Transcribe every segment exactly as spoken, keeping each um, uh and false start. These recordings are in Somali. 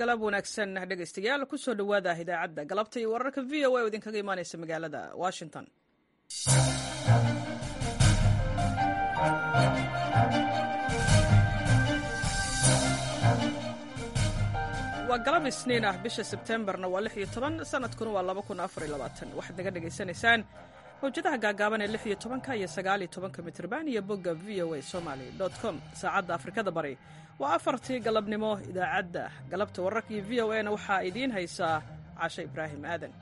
galab wanaagsan dhegaystayaal ku soo dhowaada idaacadda galabta iyo wararka v o a oo idinkaga imaanaysa magaalada washington. waa galab isniin ah, bisha sebtembarna waa lix iyo toban, sanadkuna waa laba kun afar iyo labaatan. waxaad naga dhegaysanaysaan mawjadaha gaagaaban ee lix iyo tobanka iyo sagaal iyo tobanka mitirban iyo bogga v o a somali dot com. saacadda afrikada bari waa afartii galabnimo. idaacadda galabta wararka iyo v o a na waxaa idiin haysaa cashe ibraahim aadan.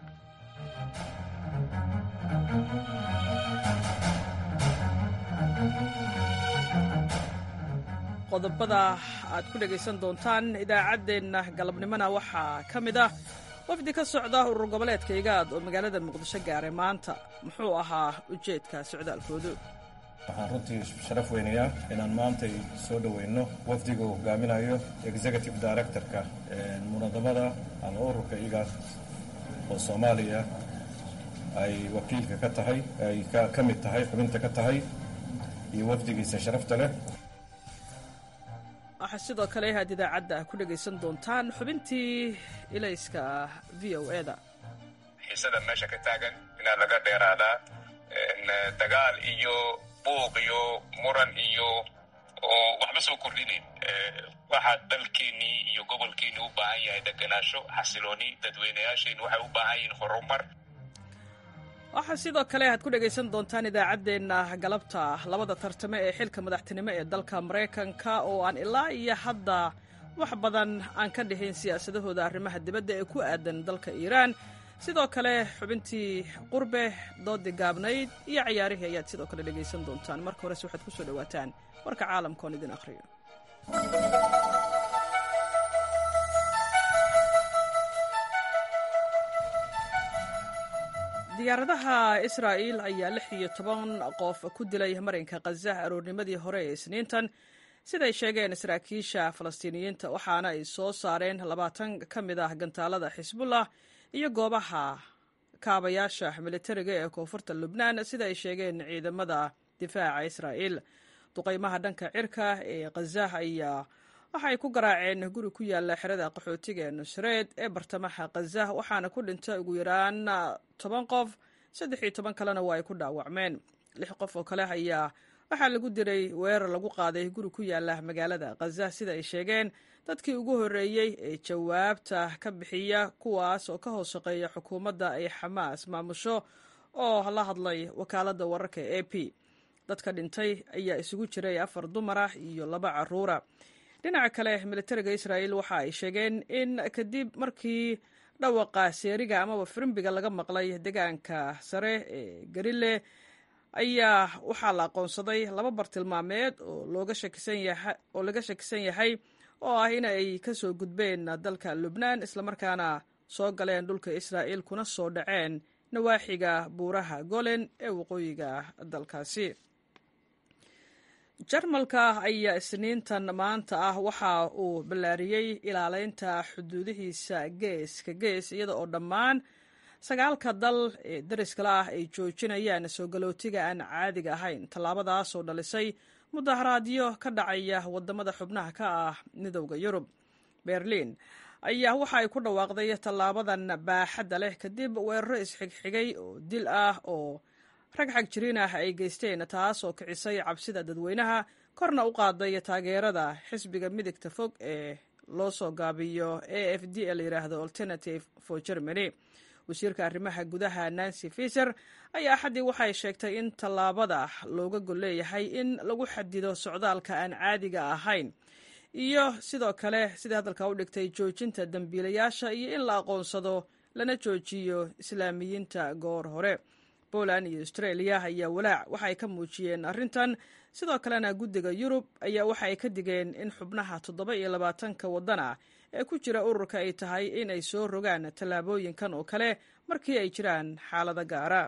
qodobada aad ku dhegaysan doontaan idaacaddeenna galabnimona waxaa ka mid ah wafdi ka socda urur goboleedka igaad oo magaalada muqdisho gaaray maanta. muxuu ahaa ujeedka socdaalkoodu? waxaan runtii sharaf weynayaa inaan maantay soo dhoweyno wafdiga uu hogaaminayo executive directorka munadamada ama ururka igaad oo soomaaliya ay wakiilka ka tahay ay ka mid tahay xubinta ka tahay iyo wafdigiisa sharafta leh. waxaa sidoo kale aad idaacadda ku dhegaysan doontaan xubintii ilayska v o a da. xiisada meesha ka taagan inaa laga dheeraadaa dagaal iyo buuq iyo muran iyo oo waxba soo kordhinayn. waxaa dalkeennii iyo gobolkeennii u baahan yahay deganaansho, xasilooni. dadweynayaasheenni waxay u baahan yihiin horumar. waxaa sidoo kale aad ku dhegaysan doontaan idaacaddeenna galabta labada tartame ee xilka madaxtinimo ee dalka maraykanka oo aan ilaa iyo hadda wax badan aan ka dhihin siyaasadahooda arrimaha dibadda ee ku aadan dalka iiraan. sidoo kale xubintii qurbe, doodii gaabnayd iyo ciyaarihii ayaad sidoo kale dhegaysan doontaan. marka horese waxaad ku soo dhowaataan warka caalamka oon idin akhriyo. diyaaradaha israa'iil ayaa lix iyo toban qof ku dilay marinka khaza aroornimadii hore ee isniintan, siday sheegeen saraakiisha falastiiniyiinta, waxaana ay soo saareen labaatan ka mid ah gantaalada xisbullah iyo goobaha kaabayaasha militariga ee koonfurta lubnaan, sida ay sheegeen ciidamada difaaca israa'iil. duqaymaha dhanka cirka ee khaza ayaa waxa ay ku garaaceen guri ku yaala xerada qaxootiga ee nusreed ee bartamaha khaza, waxaana ku dhintay ugu yaraan toban qof, saddex iyo toban kalena waa ay ku dhaawacmeen. lix qof oo kale ayaa waxaa lagu diray weerar lagu qaaday guri ku yaala magaalada khaza, sida ay sheegeen dadkii ugu horreeyey ee jawaabta ka bixiya, kuwaas oo ka hoos shaqeeya xukuumadda ay xamaas maamusho oo la hadlay wakaaladda wararka e a p. dadka dhintay ayaa isugu jiray afar dumar ah iyo laba carruura. dhinaca kale militariga israa'iil waxa ay sheegeen in kadib markii dhawaqa seeriga amaba firimbiga laga maqlay deegaanka sare ee garile ayaa waxaa la aqoonsaday laba bartilmaameed oo looga shakisan yahay oo laga shakisan yahay oo ah in ay ka soo gudbeen dalka lubnaan, islamarkaana soo galeen dhulka israa'iil kuna soo dhaceen nawaaxiga buuraha golen ee waqooyiga dalkaasi. jarmalka ayaa isniintan maanta ah waxa uu ballaariyey ilaaleynta xuduudihiisa geeska gees, iyada oo dhammaan sagaalka dal ee dariskala ah ay joojinayaan soo galootiga aan caadiga ahayn. tallaabadaas oo dhalisay mudaharaadyo ka dhacaya wadamada xubnaha ka ah midowda yurub. berliin ayaa waxa ay ku dhawaaqday tallaabadan baaxadda leh kadib weeraro isxigxigay oo dil ah oo rag xag jiriin ah ay geysteen, taas oo kicisay cabsida dadweynaha, korna u qaaday taageerada xisbiga midigta fog ee loo soo gaabiyo a f d ee la yidhaahdo alternative for germany. wasiirka arrimaha gudaha nancy fiser ayaa axaddii waxay sheegtay in tallaabada looga gol leeyahay in lagu xadido socdaalka aan caadiga ahayn iyo sidoo kale sida hadalka u dhigtay joojinta dambiilayaasha iyo in la aqoonsado lana joojiyo islaamiyiinta goor hore. Poland iyo Australia ayaa walaac waxa ay ka muujiyeen arrintan. sidoo kalena guddiga Yurub ayaa waxa ay ka digeen in xubnaha toddoba iyo labaatanka waddan ah ee ku jira ururka ay tahay in ay soo rogaan tallaabooyinkan oo kale markii ay jiraan xaalado gaara.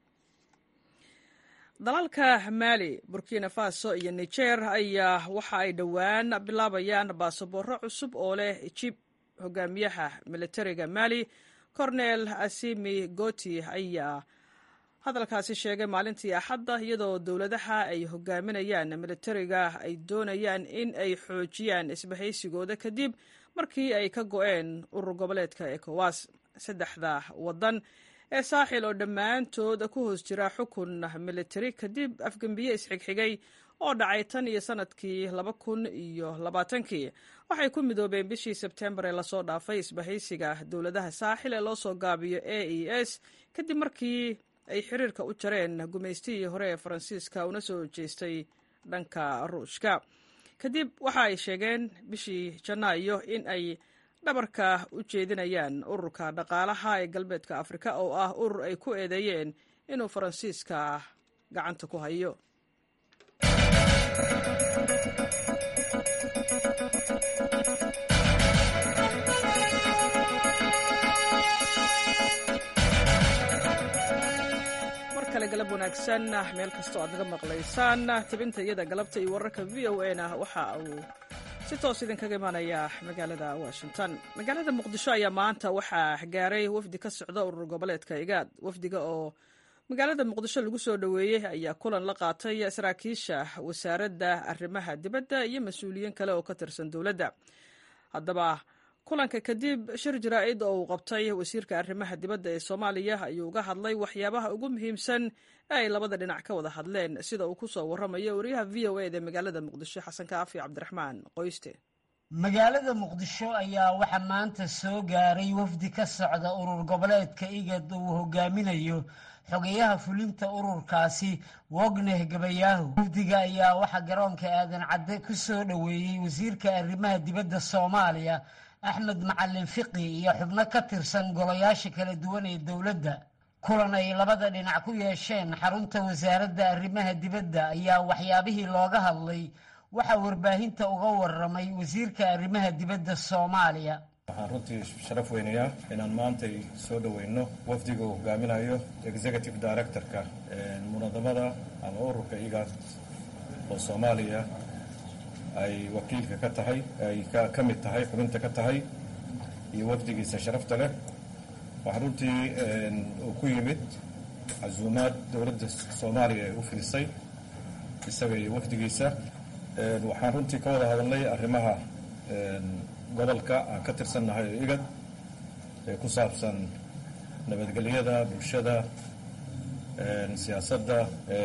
dalalka Mali, Burkina Faso iyo Niger ayaa waxa ay dhowaan bilaabayaan baasaboorro cusub oo leh jib. hogaamiyaha militariga Mali Colonel Assimi Goïta ayaa hadalkaasi sheegay maalintii axadda iyadoo dowladaha ay hogaaminayaan militariga ay doonayaan in ay xoojiyaan isbahaysigooda kadib markii ay ka go'een urur goboleedka ECOWAS. saddexda waddan ee saaxil oo dhammaantood ku hoos jira xukun militari kadib afgembiye isxigxigay oo dhacay tan iyo sanadkii laba kun iyo labaatankii waxay ku midoobeen bishii sebtembar ee lasoo dhaafay isbahaysiga dowladaha saaxil ee loo soo gaabiyo A E S kadib markii ay xiriirka u jareen gumaystihii hore ee Faransiiska una soo jeestay dhanka Ruushka. kadib waxa ay sheegeen bishii Janaayo in ay dhabarka u jeedinayaan ururka dhaqaalaha ee galbeedka Afrika oo ah urur ay ku eedeeyeen inuu Faransiiska gacanta ku hayo. markale galab wanaagsan meel kastoo aad naga maqlaysaan tabinta iyada galabta iyo wararka V O A na waxa uu si toos idinkaga imaanaya magaalada Washington. magaalada Muqdisho ayaa maanta waxaa gaaray wafdi ka socda urur goboleedka IGAD. wafdiga oo magaalada Muqdisho lagu soo dhaweeyay ayaa kulan la qaatay saraakiisha wasaaradda arrimaha dibadda iyo mas'uuliyiin kale oo ka tirsan dowladda. haddaba kulanka kadib shir jaraa'id oo uu qabtay wasiirka arrimaha dibadda ee Soomaaliya ayuu uga hadlay waxyaabaha ugu muhiimsan ee ay labada dhinac ka wada hadleen sida uu ku soo waramayo wariyaha V O A ee magaalada Muqdisho Xasan Kaafi Cabdiraxmaan Qoyste. magaalada Muqdisho ayaa waxa maanta soo gaaray wafdi ka socda urur goboleedka IGAD oo uu hogaaminayo xogeyaha fulinta ururkaasi Wogneh Gabayaahu. wafdiga ayaa waxa garoonka aadan cadde ku soo dhaweeyay wasiirka arrimaha dibadda Soomaaliya Axmed Macalin Fiqi iyo xubno ka tirsan golayaasha kala duwan ee dowladda. kulan ay labada dhinac ku yeesheen xarunta wasaaradda arrimaha dibadda ayaa waxyaabihii looga hadlay waxa warbaahinta uga waramay wasiirka arrimaha dibadda Soomaaliya. waxaan runtii sharaf weynayaa inaan maanta soo dhaweyno wafdiga uu hogaaminayo executive director-ka munadamada ama ururka IGAD oo Soomaaliya ay wakiilka ka tahay ay ka mid tahay xubinta ka tahay iyo wafdigiisa sharafta leh. waxaa runtii uu ku yimid casuumaad dowladda Soomaaliya ay u filisay isaga iyo wafdigiisa. waxaan runtii ka wada hadalnay arrimaha gobolka aan ka tirsannahay ee IGAD ee ku saabsan nabadgelyada bulshada, siyaasadda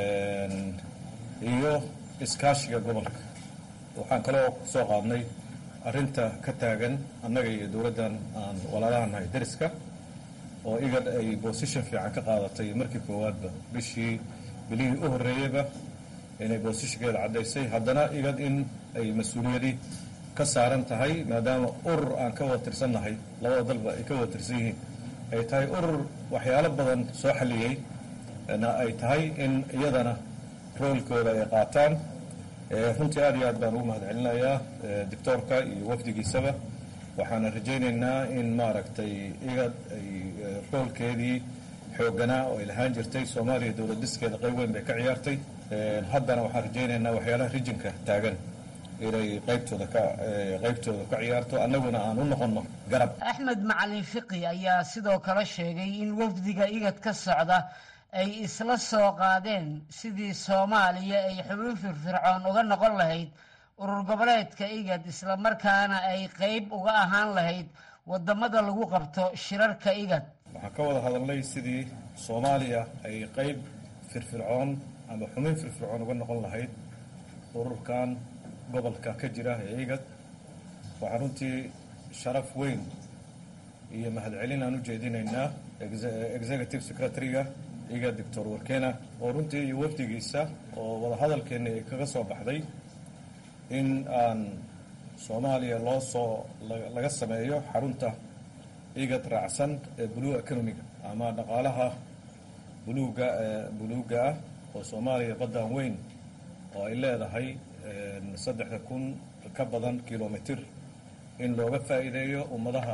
iyo iskaashiga gobolka. waxaan kaloo soo qaadnay arrinta ka taagan annaga iyo dowladdan aan walaalahannahay dariska oo IGAD ay position fiican ka qaadatay markii koowaadba bishii bilihii u horreeyeyba inay positionkeeda caddaysay. haddana IGAD in ay mas-uuliyadii ka saaran tahay maadaama urur aan ka wada tirsannahay labada dalba ay ka wada tirsan yihiin ay tahay urur waxyaalo badan soo xalliyey na ay tahay in iyadana roolkooda ay qaataan. runtii aad iyo aad baan ugu mahadcelinayaa doctoorka iyo wafdigiisaba. waxaana rajaynaynaa in maaragtay IGAD ay roolkeedii xoogganaa oo ay lahaan jirtay Soomaaliya dowlad dhiskeeda qayb weyn bay ka ciyaartay. haddana waxaan rajaynaynaa waxyaalaha rijinka taagan inay qaybtooda ka qaybtooda ka ciyaarto annaguna aan u noqonno garab. Axmed Macalin Fiqi ayaa sidoo kale sheegay in wafdiga IGAD ka socda ay isla soo qaadeen sidii Soomaaliya ay xubin firfircoon uga noqon lahayd urur goboleedka IGAD isla markaana ay qayb uga ahaan lahayd wadamada lagu qabto shirarka IGAD. waxaan ka wada hadalnay sidii Soomaaliya ay qayb firfircoon ama xubin firfircoon uga noqon lahayd ururkan gobolka ka jira ee IGAD. waxaan runtii sharaf weyn iyo mahadcelin aan u jeedinaynaa executive secretary-ga IGAD Doctor Warkena oo runtii iyo wafdigiisa oo wada hadalkeena ay kaga soo baxday in aan Soomaaliya loo soo laga sameeyo xarunta IGAD raacsan ee blue economiga ama dhaqaalaha buluuga buluuga ah oo Soomaaliya badan weyn oo ay leedahay saddex kun ka badan kilomitir in looga faa'iideeyo ummadaha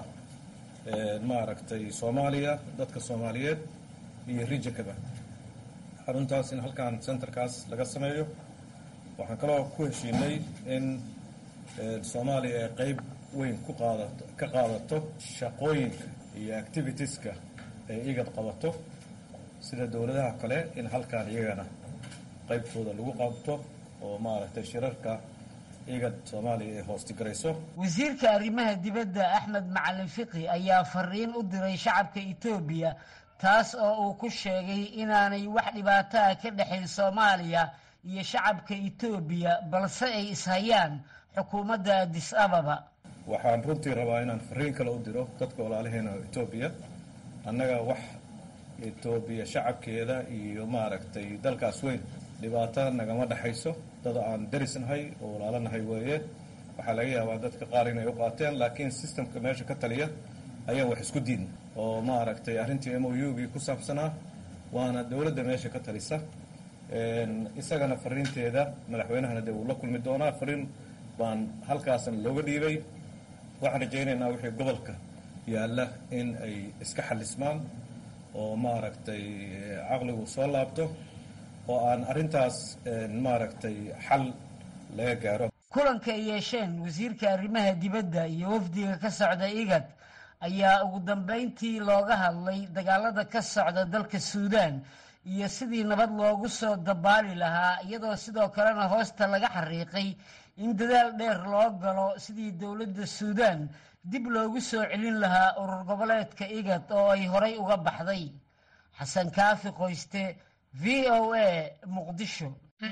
maaragtay Soomaaliya dadka Soomaaliyeed iyo rijikada. xaruntaas in halkan centerkaas laga sameeyo. waxaan kaloo ku heshiinay in Soomaaliya ay qayb weyn ku qaadato ka qaadato shaqooyinka iyo activitieska ay IGAD qabato sida dowladaha kale in halkaan iyagana qaybtooda lagu qabto oo maaragtay shirarka igad soomaaliya ay hoostigarayso. wasiirka arrimaha dibadda axmed macalin fiqi ayaa fariin u diray shacabka etoobiya taas oo uu ku sheegay inaanay wax dhibaato ah ka dhexayn soomaaliya iyo shacabka etoobiya balse ay ishayaan xukuumadda addis ababa. waxaan runtii rabaa inaan fariin kale u diro dadka walaalaheena etoobiya. annaga wax etoobiya shacabkeeda iyo maaragtay dalkaas weyn dhibaato nagama dhexayso. dad aan darisnahay oo walaalanahay weeye. waxaa laga yaabaa dadka qaar inay u qaateen, laakiin systemka meesha ka taliya ayaan wax isku diidna oo maaragtay arrintii m o u-gii ku saabsanaa waana dowladda meesha ka talisa. isagana fariinteeda madaxweynahana dee wuu la kulmi doonaa. fariin baan halkaasna looga dhiibay. waxaan rajaynaynaa wixii gobolka yaalla in ay iska xalismaan oo maaragtay caqligu soo laabto oo aan arrintaas maaragtay xal laga gaaro. kulanka ay yeesheen wasiirka arrimaha dibadda iyo wafdiga ka socda igad ayaa ugu dambayntii looga hadlay dagaalada ka socda dalka suudaan iyo sidii nabad loogu soo dabaali lahaa, iyadoo sidoo kalena hoosta laga xariiqay in dadaal dheer loo galo sidii dowladda suudaan dib loogu soo celin lahaa urur goboleedka igad oo ay horay uga baxday. xasan kaafi qoyste, v o a, muqdisho.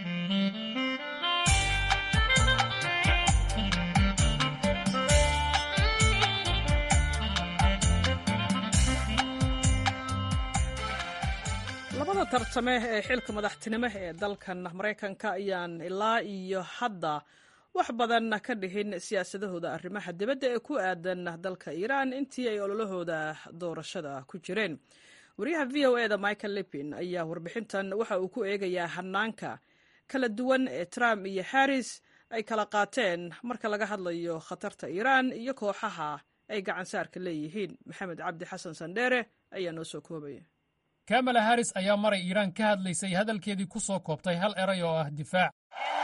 labada tartame ee xilka madaxtinimo ee dalkan maraykanka ayaan ilaa iyo hadda wax badan ka dhihin siyaasadahooda arrimaha dibadda ee ku aadan dalka iiraan intii ay ololahooda doorashada ku jireen. wariyaha v o eda michael lipin ayaa warbixintan waxa uu ku eegayaa hanaanka kala duwan ee trump iyo harris ay kala qaateen marka laga hadlayo khatarta iiraan iyo kooxaha ay gacansaarka leeyihiin. maxamed cabdi xasan sandheere ayaa noo soo koobaya. kamala harris ayaa maray iiraan ka hadlaysay hadalkeedii ku soo koobtay hal eray oo ah difaac.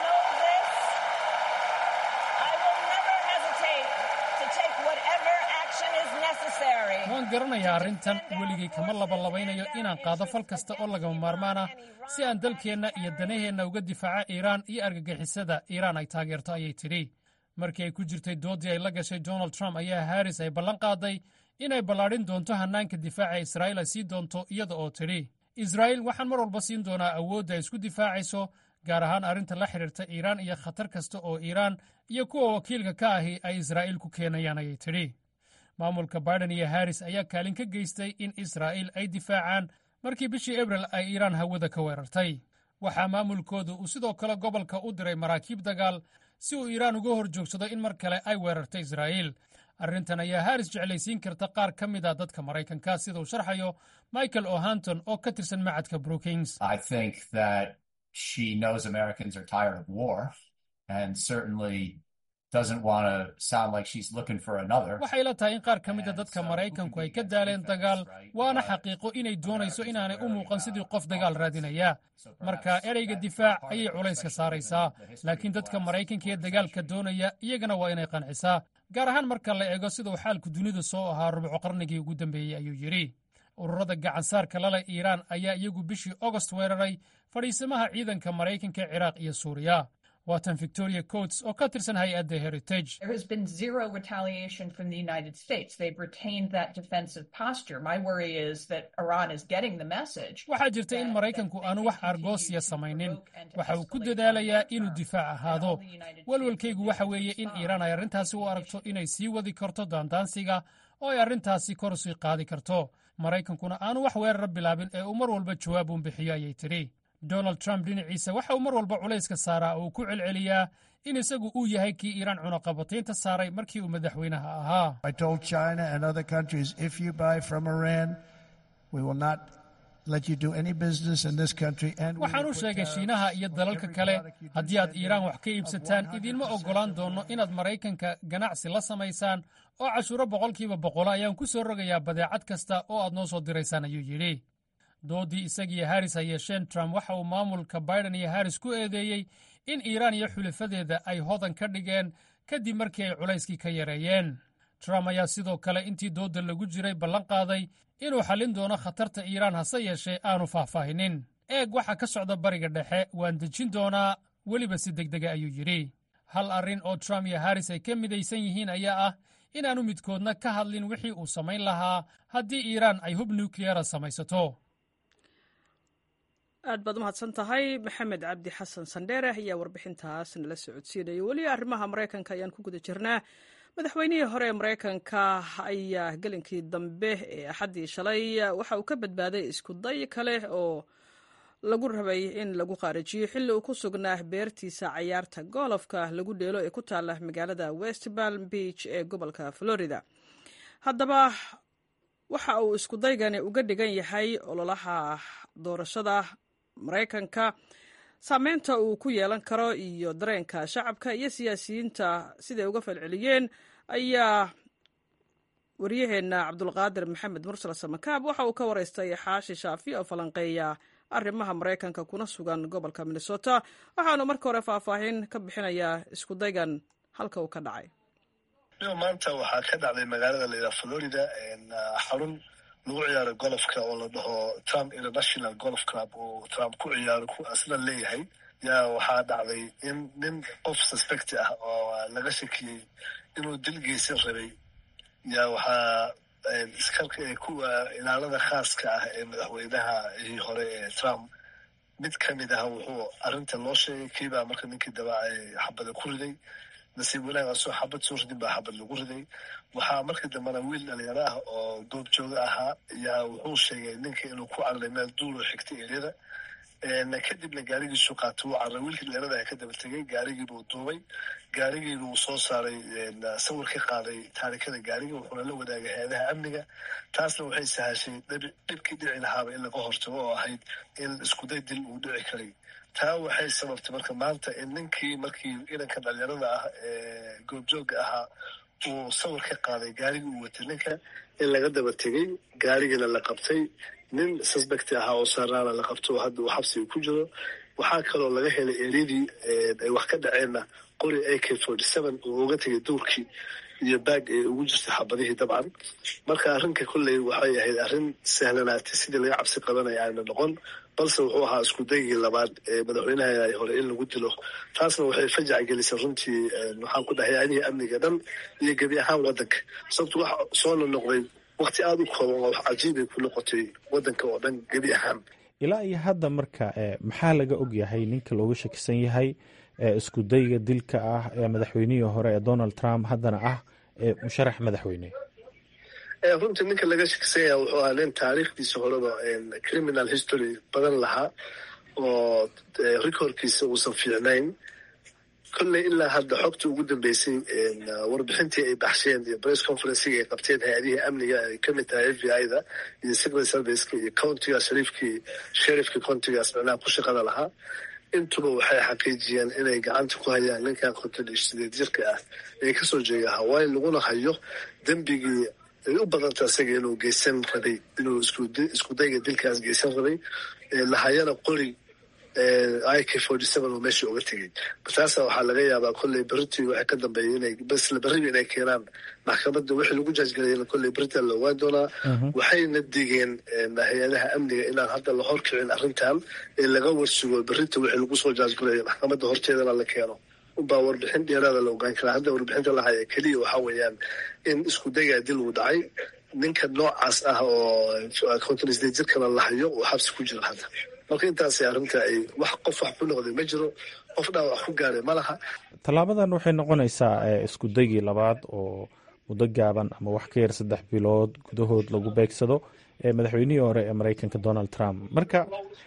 waan garanayaa arrintan, weligay kama labalabaynayo inaan qaado fal kasta oo lagama maarmaan ah si aan dalkeenna iyo danaheenna uga difaaca iiraan iyo argagixisada iiraan ay taageerto, ayay tidhi. markii ay ku jirtay doodii ay la gashay donald trump ayaa harris ay ballan qaaday inay ballaadhin doonto hannaanka difaaca israa'iil ay sii doonto, iyada oo tidhi israa'iil waxaan mar walba siin doonaa awoodda ay isku difaacayso, gaar ahaan arrinta la xidhiirta iiraan iyo khatar kasta oo iiraan iyo kuwa wakiilka ka ahi ay israa'iil ku keenayaan, ayay tidhi. maamulka biden iyo harris ayaa kaalin ka geystay in israa'iil ay difaacaan markii bishii abril ay iiraan hawada ka weerartay. waxaa maamulkoodu uu sidoo kale gobolka u diray maraakiib dagaal si uu iiraan uga hor joogsado in mar kale ay weerarto israa'iil. arrintan ayaa harris jeclaysiin karta qaar ka mid a dadka maraykanka, sida uu sharxayo michael o'hanton oo ka tirsan macadka brookings. waxay la tahay in qaar ka mida dadka maraykanku ay ka daaleen dagaal, waana xaqiiqo inay doonayso inaanay u muuqan sidii qof dagaal raadinaya. marka ereyga difaac ayay culayska saaraysaa, laakiin dadka maraykanka ee dagaalka doonaya iyagana waa inay qancisaa, gaar ahaan marka la eego siduu xaalku dunida soo ahaa rubuco qarnigii ugu dambeeyey, ayuu yidhi. ururada gacansaarka lale iiraan ayaa iyagu bishii ogost weeraray fadhiisamaha ciidanka maraykanka ee ciraaq iyo suuriya. waatan victoria coates oo ka tirsan hay-adda heritage. waxaa jirta in maraykanku aanu wax argoosiya samaynin, waxa uu ku dadaalayaa inuu difaac ahaado. walwalkaygu waxa weeye in iiraan ay arrintaasi u aragto inay sii wadi karto daandaansiga oo ay arrintaasi kor usii qaadi karto. maraykankuna aanu wax weerara bilaabin ee uu mar walba jawaab uun bixiyo, ayay tidhi. donald trump dhinaciisa waxa uu mar walba culayska saaraa oo uu ku celceliyaa in isagu uu yahay kii iiraan cunaqabataynta saaray markii uu madaxweynaha ahaa. waxaan u sheegay shiinaha iyo dalalka kale, haddii aad iiraan wax ka iibsataan idiinma oggolaan doonno inaad maraykanka ganacsi la samaysaan, oo cashuuro boqolkiiba boqola ayaan ku soo rogayaa badeecad kasta oo aad noo soo diraysaan, ayuu yidhi. doodii isagiiyo harris ay yeesheen trump waxa uu maamulka biden iyo harris ku eedeeyey in iiraan iyo xulifadeeda ay hodan ka dhigeen kadib markii ay culayskii ka yareeyeen. trump ayaa sidoo kale intii doodda lagu jiray ballan qaaday inuu xallin doono khatarta iiraan hase yeeshee aanu faahfaahinin. eeg waxa ka socda bariga dhexe waan dejin doonaa weliba si degdega ayuu yidhi. hal arrin oo trump iyo harris ay ka midaysan yihiin ayaa ah inaanu midkoodna ka hadlin wixii uu samayn lahaa haddii iiraan ay hub nukliyara samaysato. aad baad umahadsan tahay maxamed cabdi xasan sandheere ayaa warbixintaas nala socodsiinaya. weli arrimaha maraykanka ayaan ku guda jirnaa. madaxweynihii hore ee maraykanka ayaa gelinkii dambe ee axaddii shalay waxa uu ka badbaaday isku day kale oo lagu rabay in lagu qaarijiyo xilli uu ku sugnaa beertiisa cayaarta goolofka lagu dheelo ee ku taala magaalada west palm beach ee gobolka florida. haddaba waxa uu isku daygani uga dhigan yahay ololaha doorashada maraykanka, saameynta uu ku yeelan karo iyo dareenka shacabka iyo siyaasiyiinta siday uga falceliyeen ayaa waryaheena cabdulqaadir maxamed mursal samakaab waxa uu ka waraystay xaashi shaafi oo falanqeeya arrimaha maraykanka kuna sugan gobolka minnesota. waxaanu marka hore faahfaahin ka bixinayaa isku daygan halka uu ka dhacay. maanta waxaa ka dhacday magaalada layidhaha florida xarun lagu ciyaaro golofka oo la dhaho Trump International Golf Club oo Trump ku ciyaaro ku aslan leeyahay. yaa waxaa dhacday in nin qof suspect ah oo laga shakiyey inuu dil geysan rabay yaa waxaa iskarka ee kuwa ilaalada khaaska ah ee madaxweynaha hore ee Trump mid ka mid ah wuxuu arrinta loo sheegay kiibaa marka ninkii daba ay xabada ku riday. nasiib wanaag asoo xabad soo ridin baa xabad lagu riday. waxaa markii dambena wiil dhalinyaro ah oo goob jooga ahaa yaa wuxuu sheegay ninka inuu ku cararay meel duuloo xigtay eryada. kadibna gaarigiisu qaata wuu cararay. wiilkii dhalinyarada ayaa ka daba tegey, gaarigiibuu duubay, gaarigiiba uu soo saaray sawir ka qaaday taarikada gaariga wuxuuna la wadaagay hay-adaha amniga. taasna waxay sahashay dhibkii dhici lahaaba in laga hortago oo ahayd in iskuday dil uu dhici karay. taa waxay sababtay marka maanta in ninkii markii idanka dhalinyarada ah ee goobjooga ahaa uu sawir ka qaaday gaarigii uu watay ninka in laga daba tegey, gaarigiina la qabtay. nin suspect ahaa oo saaraana la qabto oo hadda uu xabsiga ku jiro. waxaa kaloo laga helay eryadii ay wax ka dhaceenna qori a k forty seven oo uga tegay duurkii iyo baag ay ugu jirtay xabadihii dabcan. marka arrinka kolley waxay ahayd arrin sahlanaatay sidii laga cabsi qabanaya ayna noqon, balse wuxuu ahaa isku daygii labaad ee madaxweynaha hore in lagu dilo. taasna waxay fajac gelisay runtii waxaan ku dhahay hay-adihii amniga dhan iyo gebi ahaan waddanka. sababto wax soo nonoqday waqti aada u kooban oo wax cajiibay ku noqotay waddanka oo dhan gebi ahaan. ilaa iyo hadda marka maxaa laga og yahay ninka looga shakisan yahay isku dayga dilka ah ee madaxweynihii hore ee Donald Trump haddana ah ee musharax madaxweyne? runtii ninka laga shakisan yahay wuxuu ahaa nin taariikhdiisa horeba criminal history badan lahaa oo recordkiisa uusan fiicnayn. kolley ilaa hadda xogta ugu dambeysay warbixintii ay baxsheen iyo press conferencega ay qabteen hay-adihii amniga ay ka mid tahay f b i da iyo secret serviceka iyo countiga shariifkii sheriffka countigaas macnaha ku shaqada lahaa intuba waxay xaqiijiyeen inay gacanta ku hayaan ninkan konton iyo sideed jirka ah ee kasoo jeega Hawaii laguna hayo dembigii ay u badanta isaga inuu geysan rabay inuu isku dayga dilkaas geysan rabay lahayana qori i k forty seven oo meesha uga tegey. taasa waxaa laga yaabaa kolley beritii waxay ka dambeeyay inay basla beriba inay keenaan maxkamadda wixii lagu jaajgalayana kolley beritaa la ogaan doonaa. waxayna digeen hay-adaha amniga inaan hadda la horkicin arrintan ee laga warsugo berita wixii lagu soo jaajgalayo maxkamadda horteedana la keeno unbaa warbixin dheeraada la ogaan karaa. hadda warbixinta la haya keliya waxaa weeyaan in isku dayaa dil uu dhacay, ninka noocaas ah oo konton isdeed jirkana la hayo uu xabsi ku jiro hadda. marka intaasay arrinta ay wax qof wax ku noqday ma jiro, qof dhaawac ku gaaray ma laha. tallaabadan waxay noqonaysaa isku daygii labaad oo muddo gaaban ama wax ka yar saddex bilood gudahood lagu beegsado ee madaxweynihii hore ee maraykanka Donald Trump. marka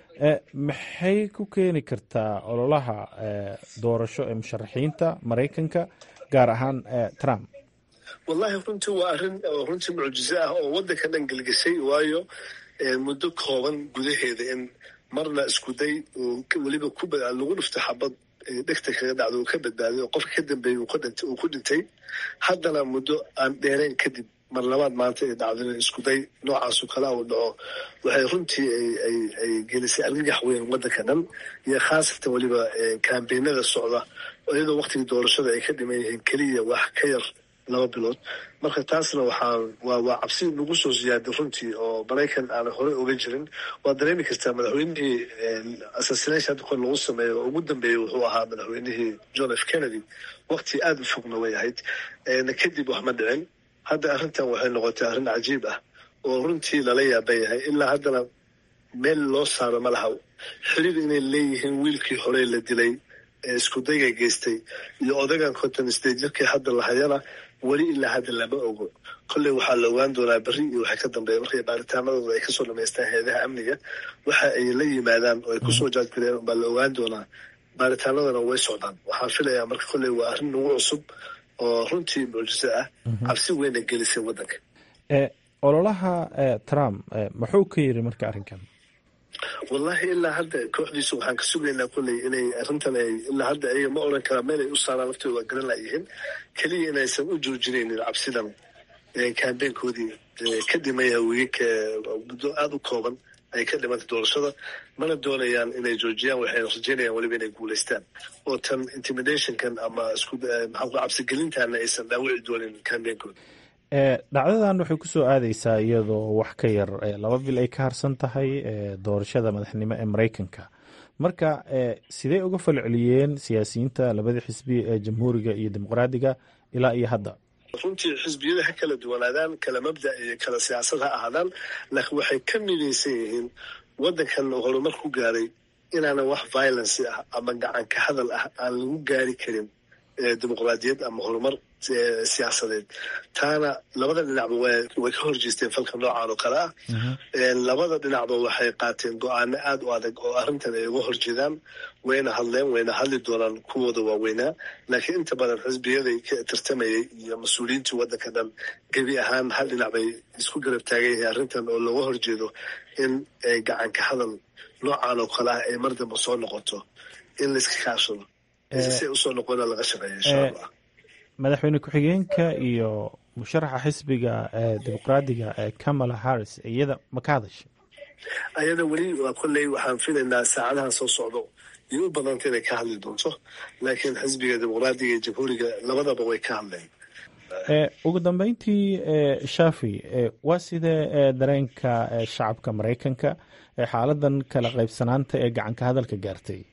maxay ku keeni kartaa ololaha doorasho ee musharaxiinta maraykanka gaar ahaan Trump? wallahi runtii waa arrin runtii mucjiso ah oo waddanka dhan gelgeshay, waayo muddo kooban gudaheeda in marna isku day uu weliba ku lagu dhufto xabad dhegta kaga dhacdo uu ka badbaaday oo qofka ka dambeeyey uu ku dhintay. haddana muddo aan dheerayn kadib mar labaad maanta ay dhacdo in isku day noocaasu kala uu dhaco waxay runtii ay gelisay argagax weyn waddanka dhan iyo khaasatan weliba kaambeenada socda iyadoo waqtigii doorashada ay ka dhiman yihiin keliya wax ka yar laba bilood marka taasna waxaa waa waa cabsi lagu soo siyaaday runtii oo maraykan aan horey oga jirin waa dareemi kartaa madaxweynihii assassination hadda kor lagu sameeyo oo ugu dambeeyey wuxuu ahaa madaxweynihii John F Kennedy waqti aad u fogna way ahayd kadib wax ma dhicin hadda arrintan waxay noqotay arrin cajiib ah oo runtii lala yaaban yahay ilaa haddana meel loo saaro ma laha xiriir inay leeyihiin wiilkii hore la dilay ee isku dayga geystay iyo odagan konton state jirkii hadda lahayana weli ilaa hadda lama ogo kolley waxaa la ogaan doonaa berri iyo waxay ka dambeeya markay baaritaanadooda ay kasoo dhamaystaan hay-adaha amniga waxa ay la yimaadaan oo ay kusoo jaajgareen baa la ogaan doonaa baaritaanadana way socdaan waxaan filayaa marka kolley waa arrin nagu cusub oo runtii mucjiso ah cabsi weyna gelisay waddanka ololaha Trump muxuu ka yiri marka arrinkan wallahi ilaa hadda kooxdiisu waxaan ka sugaynaa kolley inay arrintan ay ilaa hadda ayaga ma odhan karaa meel ay u saaraan laftooda waa garan laayihiin keliya inaysan u joojinaynin cabsidan kambeynkoodii ka dhimaya wiigagka muddo aada u kooban ay ka dhimantay doorashada mana doonayaan inay joojiyaan waxay rajeynayaan weliba inay guulaystaan oo tan intimidationkan ama isku maxaa ku cabsigelintaana aysan dhaawici doonin kambeynkooda dhacdadan waxay ku soo aadaysaa iyadoo wax ka yar laba bil ay ka harsan tahay doorashada madaxnimo ee Mareykanka marka sidee uga falceliyeen siyaasiyiinta labada xisbi ee jamhuuriga iyo dimuqraadiga ilaa iyo hadda runtii xisbiyada ha kala duwanaadaan kala mabda iyo kala siyaasad ha ahaadaan laakiin waxay ka midaysan yihiin waddankan horumar ku gaaray inaana wax violence ah ama gacan ka hadal ah aan lagu gaari karin dimuqraadiyad ama horumar siyaasadeed taana labada dhinacba way ka horjeesteen falka noocaan oo kale ah labada dhinacba waxay qaateen go-aano aada u adag oo arrintan ay uga horjeedaan wayna hadleen wayna hadli doonaan kuwooda waaweynaa laakiin inta badan xisbiyaday ka tartamayay iyo mas-uuliyiintii waddanka dhan gebi ahaan hal dhinac bay isku garab taagan yihiin arrintan oo looga horjeedo in gacan ka hadal noocaan oo kale ah ay mar damba soo noqoto in laiska kaashado si ay usoo noqona laga shaqeeya insha allah madaxweyne ku-xigeenka iyo musharaxa xisbiga dimuqraadiga Kamala Harris iyada ma ka hadashay ayada weli waa kolley waxaan filaynaa saacadahan soo socdo iyo u badanta inay ka hadli doonto laakiin xisbiga dimuqraadiga iyo jamhuuriga labadaba way ka hadleen ugu dambeyntii Shafi waa sidee dareenka shacabka Mareykanka xaaladan kala qaybsanaanta ee gacan ka hadalka gaartay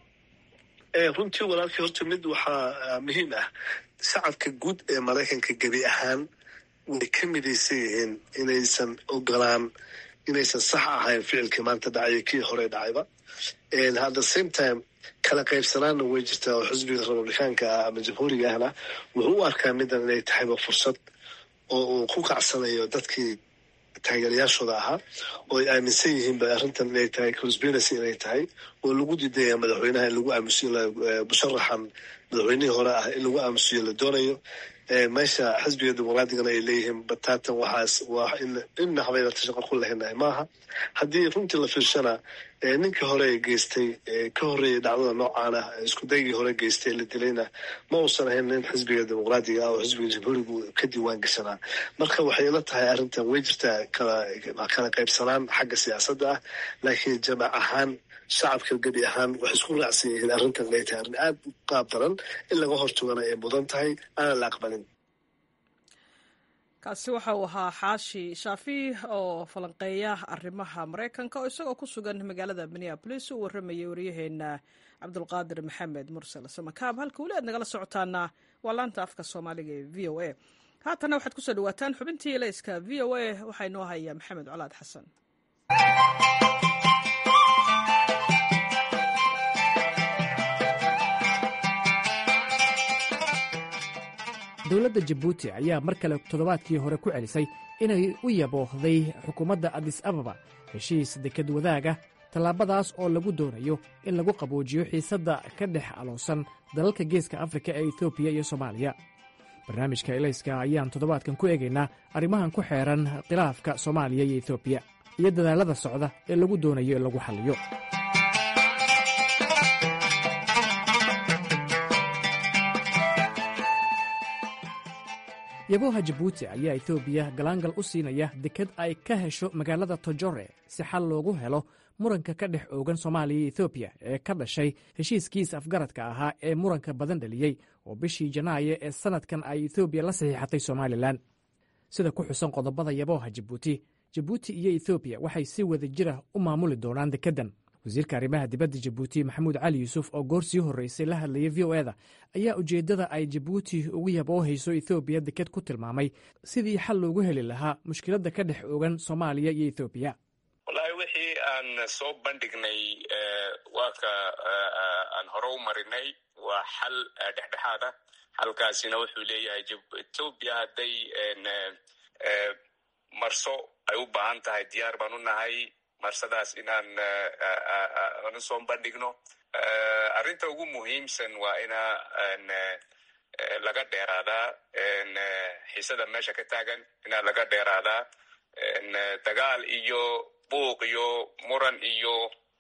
runtii walaalkii horta mid waxaa muhiim ah shacabka guud ee maraykanka gebi ahaan way ka midaysan yihiin inaysan ogolaan inaysan sax ahayn ficilkii maanta dhacaya kii hore dhacayba at the same time kala qaybsanaanna way jirtaa oo xisbiga republikaanka ah ama jamhuuriga ahna wuxuu u arkaa midan inay tahayba fursad oo uu ku kacsanayo dadkii taageerayaashooda ahaa oo ay aaminsan yihiin ba arrintan inay tahay conspiracy inay tahay oo lagu diidaya madaxweynaha in lagu aamusiyo musharaxan madaxweynihii hore ah in lagu aamusiyo la doonayo meesha xisbiga dimuqraadigana ay leeyihiin bataatan waxaas waa in habeynata shaqo ku lahinahay maaha haddii runtii la fiirshana ninkii hore geystay ka horreeyay dhacdada noocaan ah isku daygii hore geystay la dilayna ma uusan ahayn nin xisbiga dimuqraadiga ah oo xisbiga jamhuurigu ka diiwaan gashanaa marka waxay ila tahay arrintan way jirtaa kala kala qaybsanaan xagga siyaasadda ah laakiin jamac ahaan shacabka gebi ahaan waxay isku raacsan yihiin arrintan inay tahay arrin aada u qaab daran in laga hortugana ay mudan tahay aanan la aqbalin kaasi waxa uu ahaa xaashi shaafi oo falanqeeya arrimaha maraykanka oo isagoo ku sugan magaalada minneabolis u warramayay waryaheena cabdulqaadir maxamed mursal samakaab halka weli aad nagala socotaana waa laanta afka soomaaliga ee v o a haatana waxaad kusoo dhawaataan xubintii elayska v o a waxaa inoo haya maxamed colaad xasan dowladda jabuuti ayaa mar kale toddobaadkii hore ku celisay inay u yaboohday xukuumadda adis ababa heshiis deked wadaaga tallaabadaas oo lagu doonayo in lagu qaboojiyo xiisadda ka dhex aloosan dalalka geeska afrika ee etoobiya iyo soomaaliya barnaamijka elayska ayaan toddobaadkan ku eegaynaa arrimahan ku xeehan khilaafka soomaaliya iyo etoobiya iyo dadaallada socda ee lagu doonayo in lagu xalliyo yabooha jabuuti ayaa etoobiya galaangal u siinaya deked ay ka hesho magaalada tojore si xal loogu helo muranka ka dhex oogan soomaaliya iyo etoobiya ee ka dhashay heshiiskiis afgaradka ahaa ee muranka badan dhaliyey oo bishii janaayo ee sannadkan ay etoobiya la saxiixatay somalilan sida ku xusan qodobada yabooha jabuuti jabuuti iyo etoobiya waxay si wada jira u maamuli doonaan dekeddan wasiirka arrimaha dibadda jabuuti maxamuud cali yuusuf oo goor sii horraysay la hadlayay v o eda ayaa ujeeddada ay jabuuti ugu yaboohayso etoobiya deked ku tilmaamay sidii xal loogu heli lahaa mushkiladda ka dhex oogan soomaaliya iyo etoobiya wallaahi wixii aan soo bandhignay waaka aan hore u marinay waa xal dhexdhexaad ah xalkaasina wuxuu leeyahay etoobiya hadday marso ay u baahan tahay diyaar baan u nahay marsadaas inaan anu soo bandhigno arrinta ugu muhiimsan waa ina laga dheeraadaa xiisada meesha ka taagan inaa laga dheeraadaa dagaal iyo buuq iyo muran iyo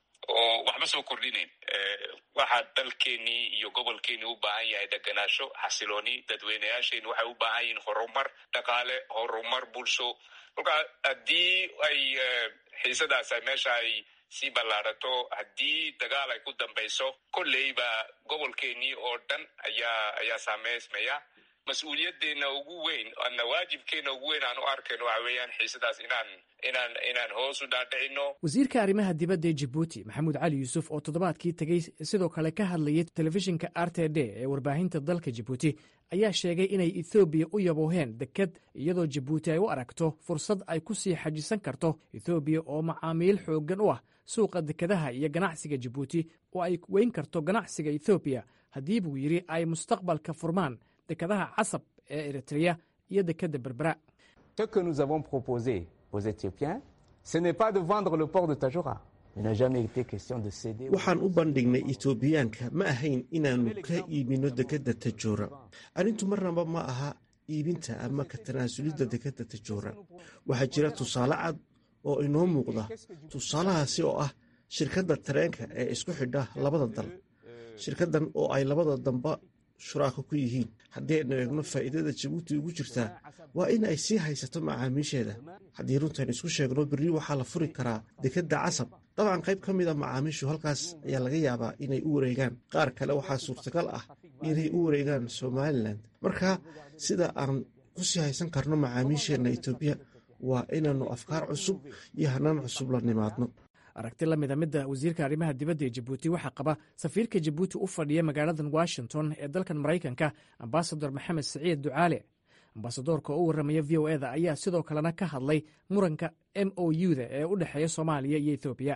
oo waxba soo kordhinayn waxaa dalkeenii iyo gobolkeenii u baahan yahay deganaasho xasilooni dadweynayaasheen waxay u baahan yihiin horumar dhaqaale horumar bulsho kolka haddii ay xiisadaas ay meesha ay sii ballaarato haddii dagaal ay ku dambayso kolleyba gobolkeenii oo dhan ayaa ayaa saameysmaya mas-uuliyaddeena ugu weyn ana waajibkeena ugu weyn aan u arkayno waxa weeyaan xiisadaas inaan inaan inaan hoos u dhaadhicino wasiirka arrimaha dibadda ee jabuuti maxamuud cali yuusuf oo toddobaadkii tegey sidoo kale ka hadlayay telefishinka r t d ee warbaahinta dalka jabuuti ayaa sheegay inay ethoobiya u yabooheen deked iyadoo jabuuti ay u aragto fursad ay ku sii xajisan karto ethoobiya oo macaamiil xooggan u ah suuqa dekedaha iyo ganacsiga jabuuti oo ay weyn karto ganacsiga ethoobiya haddii buu yidhi ay mustaqbalka furmaan dekedaha casab ee eritreya iyo dekedda berbera ce que nous avons proposé aux Éthiopiens ce n'est pas de vendre le port de Tajora il n'a jamais été question de céder waxaan u bandhignay etoobiyaanka ma ahayn inaannu ka iibino dekedda tajoora arrintu marnaba ma aha iibinta ama ka tanaasulidda dekedda tajoora waxaa jira tusaale cad oo inoo muuqda tusaalahaasi oo ah shirkadda tareenka ee isku xidha labada dal shirkaddan oo ay labada damba shuraako ku yihiin haddii aynu eegno faa'iidada jabuuti ugu jirtaa waa in ay sii haysato macaamiisheeda haddii runtan isku sheegno berri waxaa la furi karaa dekedda casab dabcan qayb ka mid a macaamiishu halkaas ayaa laga yaabaa inay u wareegaan qaar kale waxaa suurtagal ah inay u wareegaan somalilan marka sida aan ku sii haysan karno macaamiisheenna etoobiya waa inaannu afkaar cusub iyo hanaan cusub la nimaadno aragti la mida midda wasiirka arrimaha dibadda ee jabuuti waxaa qaba safiirka jabuuti u fadhiya magaaladan washington ee dalkan maraykanka ambasador maxamed siciid ducaale ambasadoorka oo u warramaya v o eda ayaa sidoo kalena ka hadlay muranka m o u da ee u dhexeeya soomaaliya iyo ethoobiya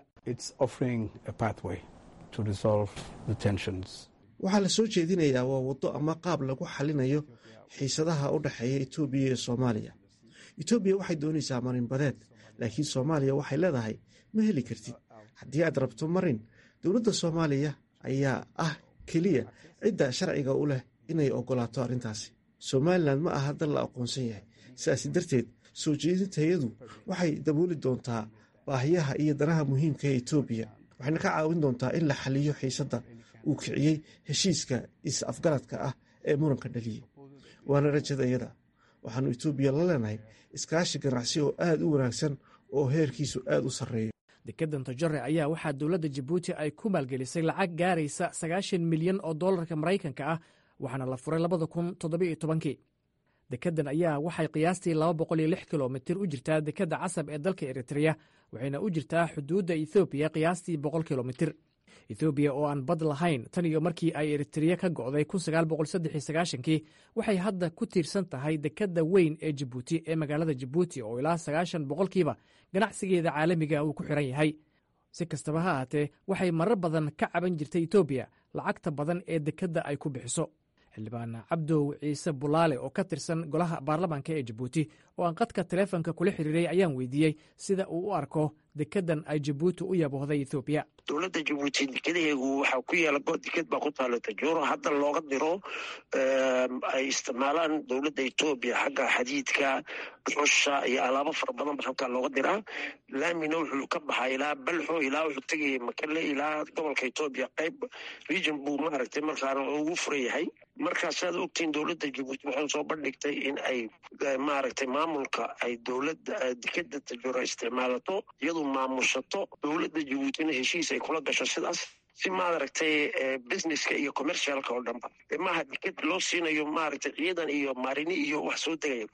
waxaa la soo jeedinayaa waa waddo ama qaab lagu xalinayo xiisadaha u dhexeeya etoobiya iyo soomaaliya etoobiya waxay doonaysaa marinbadeed laakiin soomaaliya waxay leedahay ma heli kartid haddii aad rabto marin dowladda soomaaliya ayaa ah keliya cidda sharciga u leh inay oggolaato arrintaasi somalilan ma aha dal la aqoonsan yahay sidaasi darteed soo jeedintayadu waxay dabooli doontaa baahiyaha iyo danaha muhiimka ee etoobiya waxayna ka caawin doontaa in la xaliyo xiisadda uu kiciyey heshiiska is-afgaradka ah ee muranka dhaliyey waana rajadayada waxaannu etoobiya la leenahay iskaashi ganacsi oo aad u wanaagsan oo heerkiisu aad u sarreeyo dekeddan tojore ayaa waxaa dowladda jabuuti ay ku maalgelisay lacag gaaraysa sagaashan milyan oo dollarka maraykanka ah waxaana la furay labada kun toddobiiyo tobankii dekeddan ayaa waxay qiyaastii laba boqol iyo lix kilomitir u jirtaa dekedda casab ee dalka eritreya waxayna u jirtaa xuduudda ethoobiya qiyaastii boqol kilomitir ethoobiya oo aan bad lahayn tan iyo markii ay eritreya ka go'day kun sagaal boqol saddex iyo sagaashankii waxay hadda ku tiirsan tahay dekedda weyn ee jabuuti ee magaalada jabuuti oo ilaa sagaashan boqolkiiba ganacsigeeda caalamiga uu ku xiran yahay si kastaba ha ahaatee waxay marar badan ka caban jirtay etoobiya lacagta badan ee dekedda ay ku bixiso xildhibaan cabdow ciise bulaale oo ka tirsan golaha baarlamaanka ee jabuuti oo aan qadka taleefonka kula xiriiray ayaan weydiiyey sida uu u arko dekedan ay jabuuti u yaboohday ethoobiya. dowladda jabuuti dekedaheegu waxaa ku yaala deked baa ku taala tajuuro hadda looga diro ay isticmaalaan dowladda etoobiya xagga xadiidka dhuxusha iyo alaabo fara badan ba halkaa looga diraa. laamina wuxuu ka baxaa ilaa balxo ilaa wuxuu tegaya makale ilaa gobolka etoobiya qayb region buu maaragtay markaana ugu furan yahay. markaas aad ogtiin dowladda jabuuti waxay soo bandhigtay in ay maaragtay maamulka ay dowladda dekeda tajuuro isticmaalato iyadu maamushato dowladda jabuutina heshiis ay kula gasho sidaas si maaragtay businesska iyo commercialka oo dhanba maaha deked loo siinayo maaragtay ciidan iyo maarini iyo wax soo degaya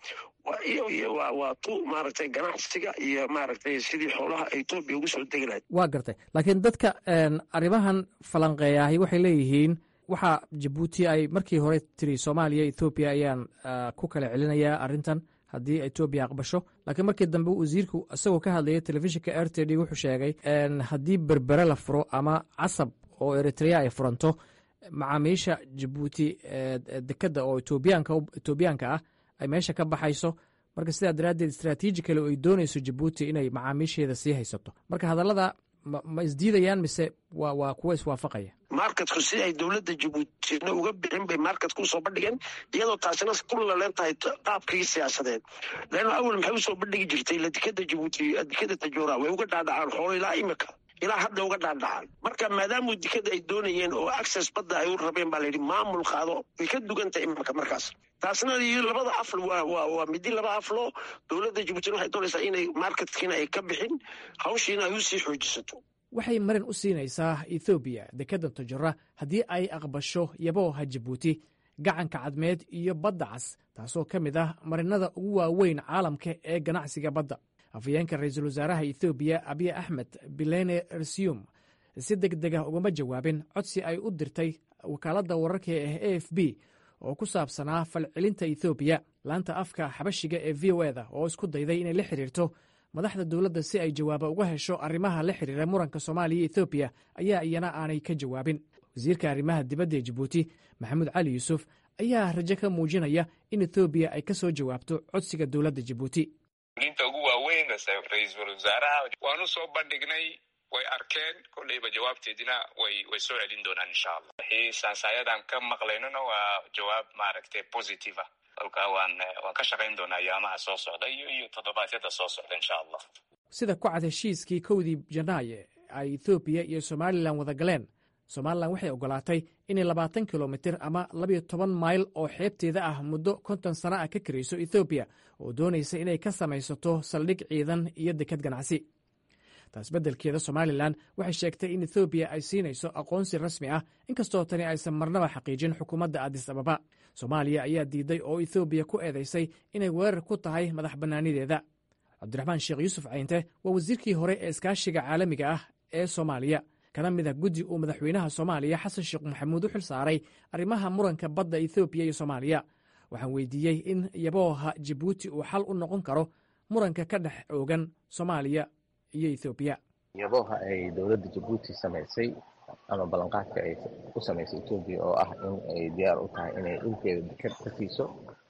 waa tu maaragtay ganacsiga iyo maaragtay sidii xoolaha etoobiya ugu soo degi lahayd. waa gartay laakiin dadka arrimahan falanqeeyahay waxay leeyihiin waxaa jabuuti ay markii hore tiri soomaaliya ethoobiya ayaan ku kala celinayaa arrintan haddii etoobiya aqbasho, laakiin markii dambe wasiirku isagoo ka hadlayay telefishinka r t d wuxuu sheegay haddii berbere la furo ama casab oo eritrea ay furanto macaamiisha jabuuti dekeda oo etoobiyaanka ah ay meesha ka baxayso. marka sidaa daraaddeed istraatiiji kale oo ay doonayso jabuuti inay macaamiisheeda sii haysato. marka hadallada ma isdiidayaan mise waa kuwa iswaafaqaya? markatku si ay dowladda jabuutina uga bixin bay markatku usoo bandhigeen iyadoo taasina ku laleen tahay qaabkii siyaasadeed. leanno awal maxay usoo bandhigi jirtay la dekeda jabuuti dekeda tajuura way uga dhaadhacaan xoolo ilaa imika ilaa hadda uga dhaadhacaan. marka maadaamuu dekeda ay doonayeen oo access badda ay u rabeen baa layidhi maamul qaado way ka dugantahay imika markaas. taasna labada afl waa midi laba aflo dowladda jabuutina waxay doonaysaa inay markatkiina ay ka bixin hawshiina ay usii xoojisato. waxay marin u siinaysaa ethoobiya dekeda tajuura haddii ay aqbasho yabooha jabuuti gacanka cadmeed iyo badda cas, taasoo ka mid ah marinada ugu waaweyn caalamka ee ganacsiga badda. afhayeenka ra-iisul wasaaraha ethoobiya abiy axmed bilene rsium si deg dega ugama jawaabin codsi ay u dirtay wakaaladda wararka ee a f b oo ku saabsanaa falcelinta ethoobiya. laanta afka xabashiga ee v o eda oo isku dayday inay la xiriirto madaxda dowladda si ay jawaaba uga hesho arrimaha la xiriira muranka soomaaliya ethoobiya ayaa iyana aanay ka jawaabin. wasiirka arrimaha dibadda ee jabuuti maxamuud cali yuusuf ayaa rajo ka muujinaya in ethoobiya ay ka soo jawaabto codsiga dowladda jabuuti. inta ugu waaweyn ra-iisul wasaaraha waanu soo bandhignay, way arkeen, kolleyba jawaabteedina way way soo celin doonaan insha allah. wixii sansaayadan ka maqlaynona waa jawaab maaragtay positive ah. halkaa waan waan ka shaqayn doonaa ayaamaha soo socda iyo iyo toddobaadyada soo socda insha allah. sida ku cad heshiiskii kowdii janaayo ay ethoobiya iyo somalilan wada galeen, somalilan waxay ogolaatay inay labaatan kilomitir ama labayo toban mayl oo xeebteeda ah muddo konton sano ah ka karayso ethoobiya oo doonaysa inay ka samaysato saldhig ciidan iyo deked ganacsi. taas beddelkeeda somalilan waxay sheegtay in ethoobiya ay siinayso aqoonsi rasmi ah, inkastoo tani aysan marnaba xaqiijin xukuumadda adis ababa. soomaaliya ayaa diiday oo ethoobiya ku eedaysay inay weerar ku tahay madax bannaanideeda. cabdiraxmaan sheekh yuusuf cayinte waa wasiirkii hore ee iskaashiga caalamiga ah ee soomaaliya, kana mid ah guddi uu madaxweynaha soomaaliya xasan sheekh maxamuud u xil saaray arrimaha muranka badda ethoobiya iyo soomaaliya. waxaan weydiiyey in yabooha jabuuti uu xal u noqon karo muranka ka dhex oogan soomaaliya iyo ethoobiya. yabooha ay dowladda jabuuti samaysay ama ballanqaadka ay u samaysay etoobiya oo ah in ay diyaar u tahay inay dhulkeeda deked ka siiso,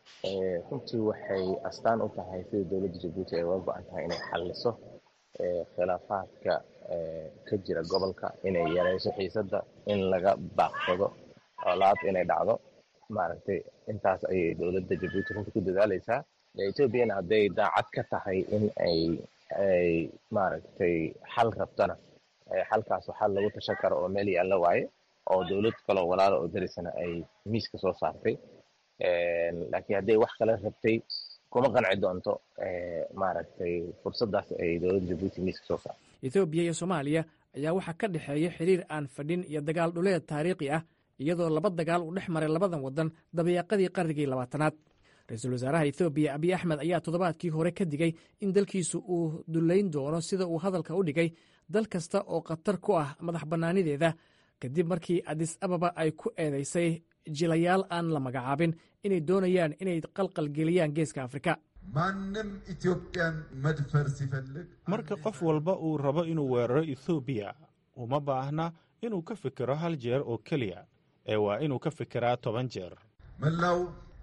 runtii waxay astaan u tahay sida dowladda jabuuti ay uga go-an tahay inay xalliso khilaafaadka ka jira gobolka, inay yareyso xiisadda, in laga baaqsado colaad inay dhacdo. maaragtay intaas ayay dowladda jabuuti runtii ku dadaaleysaa. etoobiyana hadday daacad ka tahay in ay ay maaragtay xal rabtana xalkaas xal lagu tashan karo oo meel yaalla waaye, oo dowlad kaloo walaalo oo darisana ay miiska soo saartay. laakiin hadday wax kale rabtay kuma qanci doonto maaragtay fursaddaas ay dowladda jabuuti miiska soo saartay. ethoobiya iyo soomaaliya ayaa waxaa ka dhexeeya xiriir aan fadhin iyo dagaal dhuleed taariikhi ah, iyadoo laba dagaal uu dhex maray labadan waddan dabayaaqadii qarnigii labaatanaad. ra-iisul wasaaraha ethoobiya abiy axmed ayaa toddobaadkii hore ka digay in dalkiisu uu dullayn doono sida uu hadalka u dhigay dal kasta oo khatar ku ah madax bannaanideeda, kadib markii adis ababa ay ku eedaysay jilayaal aan la magacaabin inay doonayaan inay qalqalgeliyaan geeska afrika. marka qof walba uu rabo inuu weeraro ethoobiya uma baahna inuu ka fikiro hal jeer oo keliya, ee waa inuu ka fikiraa toban jeer.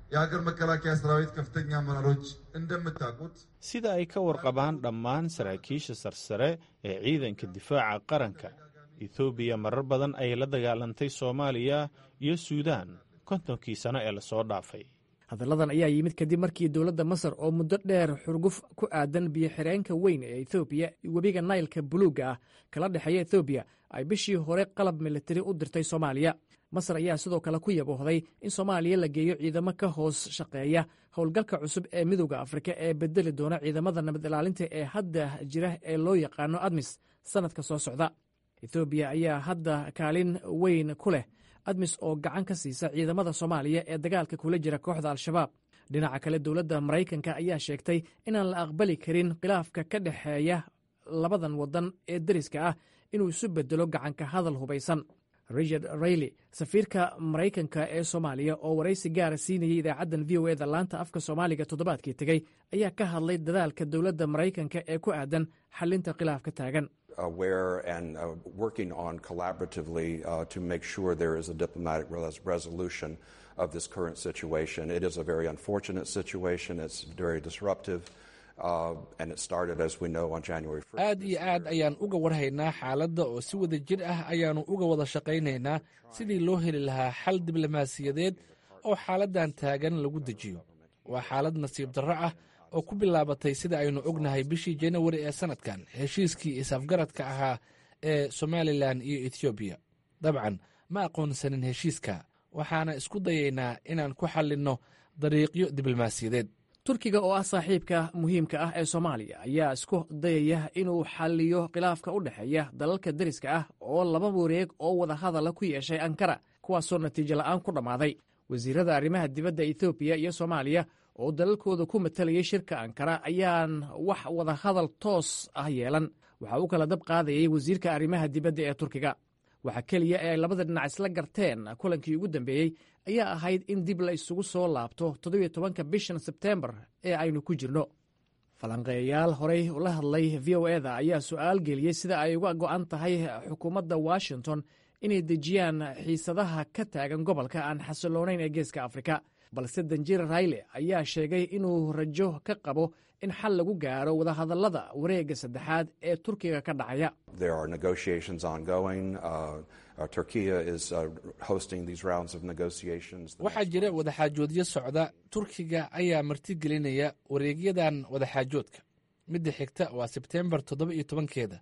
የሀገር መከላከያ ሰራዊት ከፍተኛ አመራሮች እንደምታውቁት sida ay ka warqabaan dhammaan saraakiisha sarsare ee ciidanka difaaca qaranka ethoobiya marar badan ayay la dagaalantay soomaaliya iyo suudaan kontonkii sano ee lasoo dhaafay. hadalladan ayaa yimid kadib markii dowladda masar oo muddo dheer xurguf ku aadan biyo-xireenka weyn ee ethoobiya webiga naylka buluugga ah kala dhexeeya ethoobiya ay bishii hore qalab militari u dirtay soomaaliya. masar ayaa sidoo kale ku yaboohday in soomaaliya la geeyo ciidamo ka hoos shaqeeya howlgalka cusub ee midowda afrika ee bedeli doona ciidamada nabad ilaalinta ee hadda jira ee loo yaqaano admis sannadka soo socda. ethoobiya ayaa hadda kaalin weyn ku leh admis oo gacan ka siisa ciidamada soomaaliya ee dagaalka kula jira kooxda al-shabaab. dhinaca kale dowladda maraykanka ayaa sheegtay inaan la aqbali karin khilaafka ka dhexeeya labadan waddan ee deriska ah inuu isu bedelo gacanka hadal hubaysan. richard rayley safiirka maraykanka ee soomaaliya oo waraysi gaara siinayay idaacaddan v o eda laanta afka soomaaliga toddobaadkii tegey ayaa ka hadlay dadaalka dowladda maraykanka ee ku aadan xalinta khilaafka taagan. aware and uh, working on collaboratively uh, to make sure there is a diplomatic res- resolution of this current situation. It is a very unfortunate situation. It's very disruptive. Uh, and it started, as we know, on January first. aad iyo aad ayaan uga warhaynaa xaaladda oo si wada jir ah ayaannu uga wada shaqaynaynaa sidii loo heli lahaa xal diblomaasiyadeed oo xaaladdan taagan lagu dejiyo. waa xaalad nasiib darro ah oo ku bilaabatay sida aynu ognahay bishii janawari ee sannadkan heshiiskii is-afgaradka ahaa ee somalilan iyo etoobiya. dabcan ma aqoonsanin heshiiska waxaana isku dayaynaa inaan ku xallinno dariiqyo diblomaasiyadeed. turkiga oo ah saaxiibka muhiimka ah ee soomaaliya ayaa isku dayaya inuu xalliyo khilaafka u dhexeeya dalalka deriska ah oo laba wareeg oo wada hadala ku yeeshay ankara kuwaasoo natiijo la'aan ku dhammaaday. wasiirada arrimaha dibadda ethoobiya iyo soomaaliya oo dalalkooda ku matalayay shirka ankara ayaan wax wada hadal toos ah yeelan. waxa uu kala dab qaadayay wasiirka arrimaha dibadda ee turkiga. waxa keliya ee ay labada dhinac isla garteen kulankii ugu dambeeyey ayaa ahayd in dib la isugu soo laabto toddobiyo tobanka bishan sebteembar ee aynu ku jirno. falanqeeyayaal horey ula hadlay v o eda ayaa su'aal geliyey sida ay uga go'an tahay xukuumadda washington inay dejiyaan xiisadaha ka taagan gobolka aan xasiloonayn ee geeska afrika. balse danjir rayle ayaa sheegay inuu rajo ka qabo in xal lagu gaaro wadahadallada wareegga saddexaad ee turkiga ka dhacaya. waxaa jira wadaxaajoodyo socda. turkiga ayaa martigelinaya wareegyadan wadaxaajoodka. midda xigta waa sebteembar toddoba iyo tobankeeda.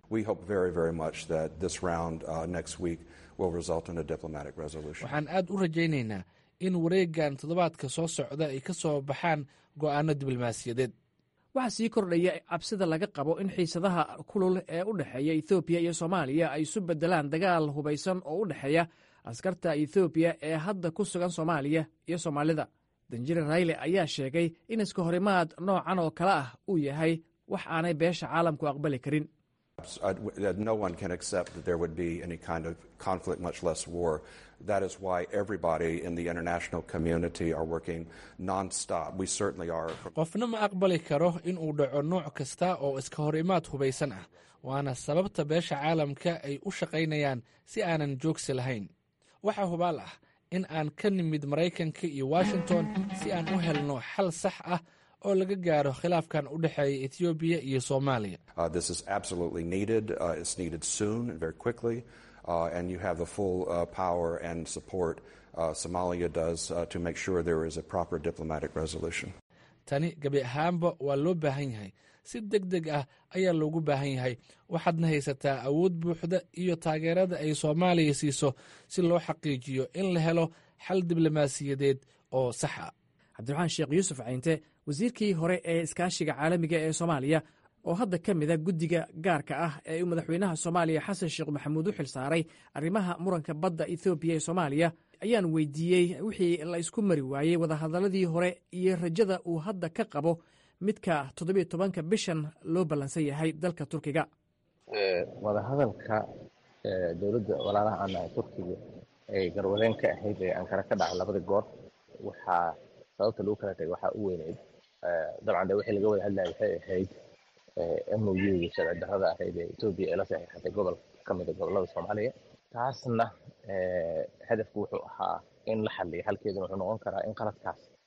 waxaan aad u rajaynaynaa in wareeggan toddobaadka soo socda ay ka soo baxaan go'aano diblomaasiyadeed. waxaa sii kordhaya cabsida laga qabo in xiisadaha kulul ee u dhexeeya ethoobiya iyo soomaaliya ay isu beddelaan dagaal hubaysan oo u dhexeeya askarta ethoobiya ee hadda ku sugan soomaaliya iyo soomaalida. danjire rayle ayaa sheegay in iska horimaad noocan oo kale ah uu yahay wax aanay beesha caalamku aqbali karin. No one can accept that there would be any kind of conflict, much less war. That is why everybody in the international community are working non-stop. We certainly are. qofna ma aqbali karo in uu dhaco nooc kasta oo iska hor imaad hubaysan ah, waana sababta beesha caalamka ay u shaqaynayaan si aanan joogsi lahayn. waxaa hubaal ah in aan ka nimid Maraykanka iyo Washington si aan u helno xal sax ah oo laga gaaro khilaafkan u dhexeeya Ethiopia iyo Soomaaliya. Uh, this is absolutely needed. Uh, it's needed soon and very quickly. Uh, and you have the full uh, power and support uh, Somalia does uh, to make sure there is a proper diplomatic resolution. Tani gabi ahaanba waa loo baahan yahay. Si degdeg ah ayaa loogu baahan yahay. waxaadna haysataa awood buuxda iyo taageerada ay Soomaaliya siiso si loo xaqiijiyo in la helo xal diblomaasiyadeed oo sax ah. cabdiraxmaan sheekh yuusuf caynte wasiirkii hore ee iskaashiga caalamiga ee Soomaaliya oo hadda ka mid ah guddiga gaarka ah ee uu madaxweynaha Soomaaliya Xasan Sheekh Maxamuud u xil saaray arrimaha muranka badda Ethiopia ee Soomaaliya ayaan weydiiyey wixii la isku mari waayey wadahadaladii hore iyo rajada uu hadda ka qabo midka toddobiyo tobanka bishan loo ballansan yahay dalka Turkiga. wadahadalka dowladda walaalaha aan Turkiga ay garwadeen ka ahayd ee Ankara ka dhacay labada goor waxaa sababta loo kala tagay waxaa u weyneyd dabcan de wixii laga wada hadlayay waxay ahayd M O U sharci darrada ahayd ee Ethiopia ee la saxiixatay gobol ka mid ah gobollada Soomaaliya. taasna hadafku wuxuu ahaa in la xalliyo halkeeduna wuxuu noqon karaa in qaladkaas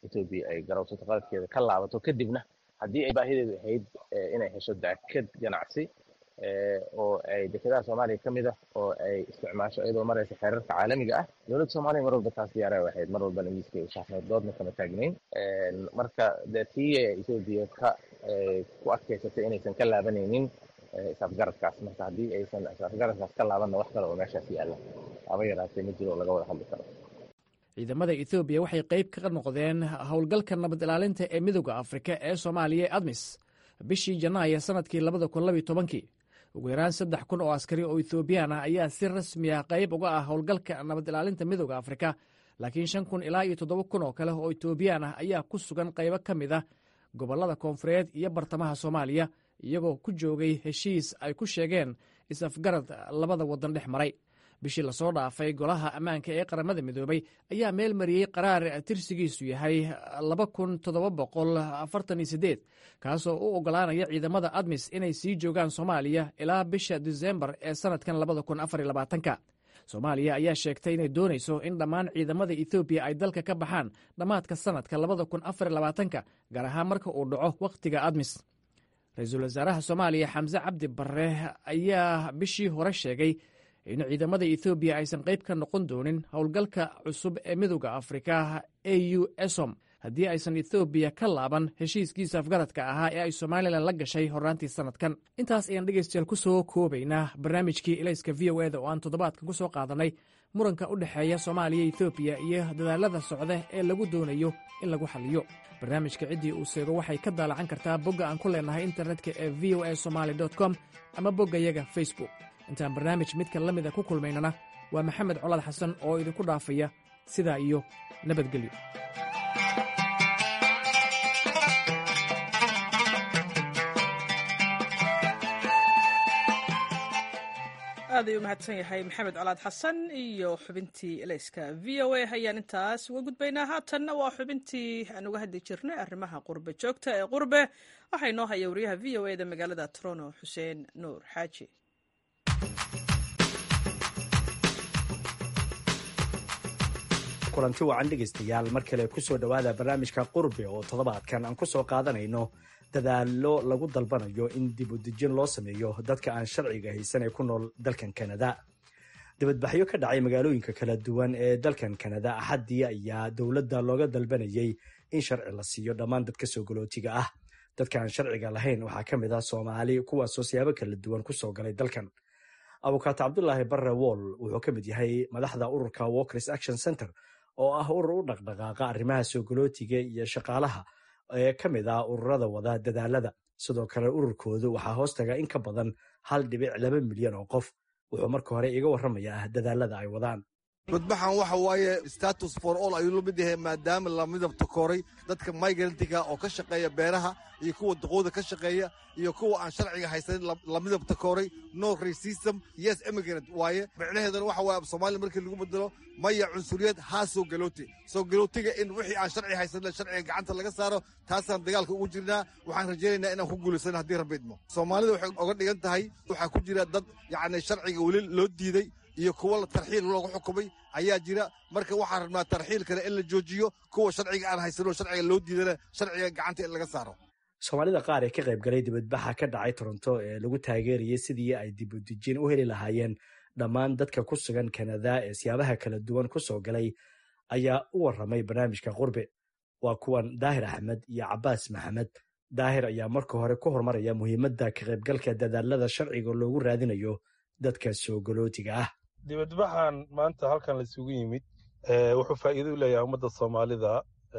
etoobiya ay garowsato qaladkeeda ka laabato kadibna haddii ay baahideedu ahayd inay hesho dakad ganacsi oo ay dekedaha soomaaliya ka mid ah oo ay isticmaasho iyadoo maraysa xeerarka caalamiga ah dowladda soomaaliya mar walba taas diyaara ahayd mar walbana miiskay u saarneed doodna kama taagnayn marka dee tii etoobiya ka ku adkaysatay inaysan ka laabanaynin isafgaradkaas marka haddii aysan isafgaradkaas ka laabanna wax kale oo meeshaas yaalla haba yaraatee ma jiro oo laga wada hadli karo ciidamada etoobiya waxay qayb ka noqdeen howlgalka nabad ilaalinta ee midooda afrika ee soomaaliya ee admis bishii janaayo sanadkii labada kun labiyo tobankii ugu yaraan saddex kun oo askari oo ethoobiyan ah ayaa si rasmi ah qayb uga ah howlgalka nabad ilaalinta midooda afrika laakiin shan kun ilaa iyo toddoba kun oo kale oo ethoobiyan ah ayaa ku sugan qaybo ka mid ah gobollada koonfureed iyo bartamaha soomaaliya iyagoo ku joogay heshiis ay ku sheegeen is-afgarad labada waddan dhex maray bishii lasoo dhaafay golaha ammaanka ee qaramada midoobay ayaa meel mariyey qaraar tirsigiisu yahay laba kun toddoba boqol afartan iyo siddeed kaasoo u oggolaanaya ciidamada admis inay sii joogaan soomaaliya ilaa bisha disembar ee sannadkan labada kun afar iyo labaatanka soomaaliya ayaa sheegtay inay doonayso in dhammaan ciidamada etoobiya ay dalka ka baxaan dhammaadka sannadka labada kun afar iyo labaatanka gaar ahaan marka uu dhaco wakhtiga admis ra-iisul wasaaraha soomaaliya xamse cabdi barre ayaa bishii hore sheegay in ciidamada etoobiya aysan qayb ka noqon doonin howlgalka cusub ee midooda afrika a u esom haddii aysan etoobiya ka laaban heshiiskiisa afgaradka ahaa ee ay somalilan la gashay horraantii sannadkan intaas ayaan dhegaystayaal ku soo koobaynaa barnaamijkii elayska v o eda oo aan toddobaadkan ku soo qaadanay muranka u dhexeeya soomaaliya etoobiya iyo dadaalada socda ee lagu doonayo in lagu xaliyo barnaamijka ciddii uu seego waxay ka daalacan kartaa bogga aan ku leenahay internetka ee v o a somaly com ama boggayaga facebook intaan barnaamij midka la mida ku kulmaynana waa maxamed colaad xasan oo idinku dhaafaya sidaa iyo nabadgelyo aad ayuu mahadsan yahay maxamed colaad xasan iyo xubintii elayska v o a ayaan intaas uga gudbaynaa haatanna waa xubintii aan uga hadli jirnay arrimaha qurbe joogta ee qurbe waxaa inoo haya wariyaha v o eda magaalada toronto xuseen nuur xaaji kulanti wacan dhegaystayaal mar kale ku soo dhowaada barnaamijka qurbe oo toddobaadkan aan ku soo qaadanayno dadaallo lagu dalbanayo in dib u dejin loo sameeyo dadka aan sharciga haysan ee ku nool dalkan kanada dibadbaxyo ka dhacay magaalooyinka kala duwan ee dalkan kanada axaddii ayaa dowladda looga dalbanayay in sharci la siiyo dhammaan dadka soo galootiga ah dadka aan sharciga lahayn waxaa ka mid ah soomaali kuwaasoo siyaabo kala duwan ku soo galay dalkan abukaato cabdulaahi barre wool wuxuu ka mid yahay madaxda ururka walkers action center oo ah urur u dhaqdhaqaaqa arrimaha soo galootiga iyo shaqaalaha ee ka mid ah ururada wada dadaalada sidoo kale ururkoodu waxaa hoos taga in ka badan hal dhibic laba milyan oo qof wuxuu marka hore iga warramayaa dadaalada ay wadaan badbaxan waxa waaye status for all ayuu la mid yahay maadaama la midabta kooray dadka migrantiga oo ka shaqeeya beeraha iyo kuwa duqooda ka shaqeeya iyo kuwa aan sharciga haysanin la midabta kooray no racism yes immigrant waaye micnaheeduna waxa waaye soomaaliya markii lagu bedelo maya cunsuriyad haa soo galoote soo galootiga in wixii aan sharci haysanin sharciga gacanta laga saaro taasaan dagaalka ugu jirnaa waxaan rajaynaynaa inaan ku guulaysano haddii rabbi idmo soomaalida waxay oga dhigan tahay waxaa ku jira dad yacni sharciga weli loo diiday iyo kuwa la tarxiil loogu xukumay ayaa jira marka waxaan rabnaa tarxiilkana in la joojiyo kuwa sharciga aan haysanoo sharciga loo diidana sharciga gacanta in laga saaro soomaalida qaar ee ka qayb galay dibadbaxa ka dhacay toronto ee lagu taageerayay sidii ay dib u dejin u heli lahaayeen dhammaan dadka ku sugan kanada ee siyaabaha kala duwan ku soo galay ayaa u warramay barnaamijka qurbe waa kuwan daahir axmed iyo cabaas maxamed daahir ayaa marka hore ku horumaraya muhiimadda ka qaybgalka dadaalada sharciga loogu raadinayo dadka soo galootiga ah dibadbaxan maanta halkan laisugu yimid wuxuu faa'iido u leeyahay ummadda soomaalida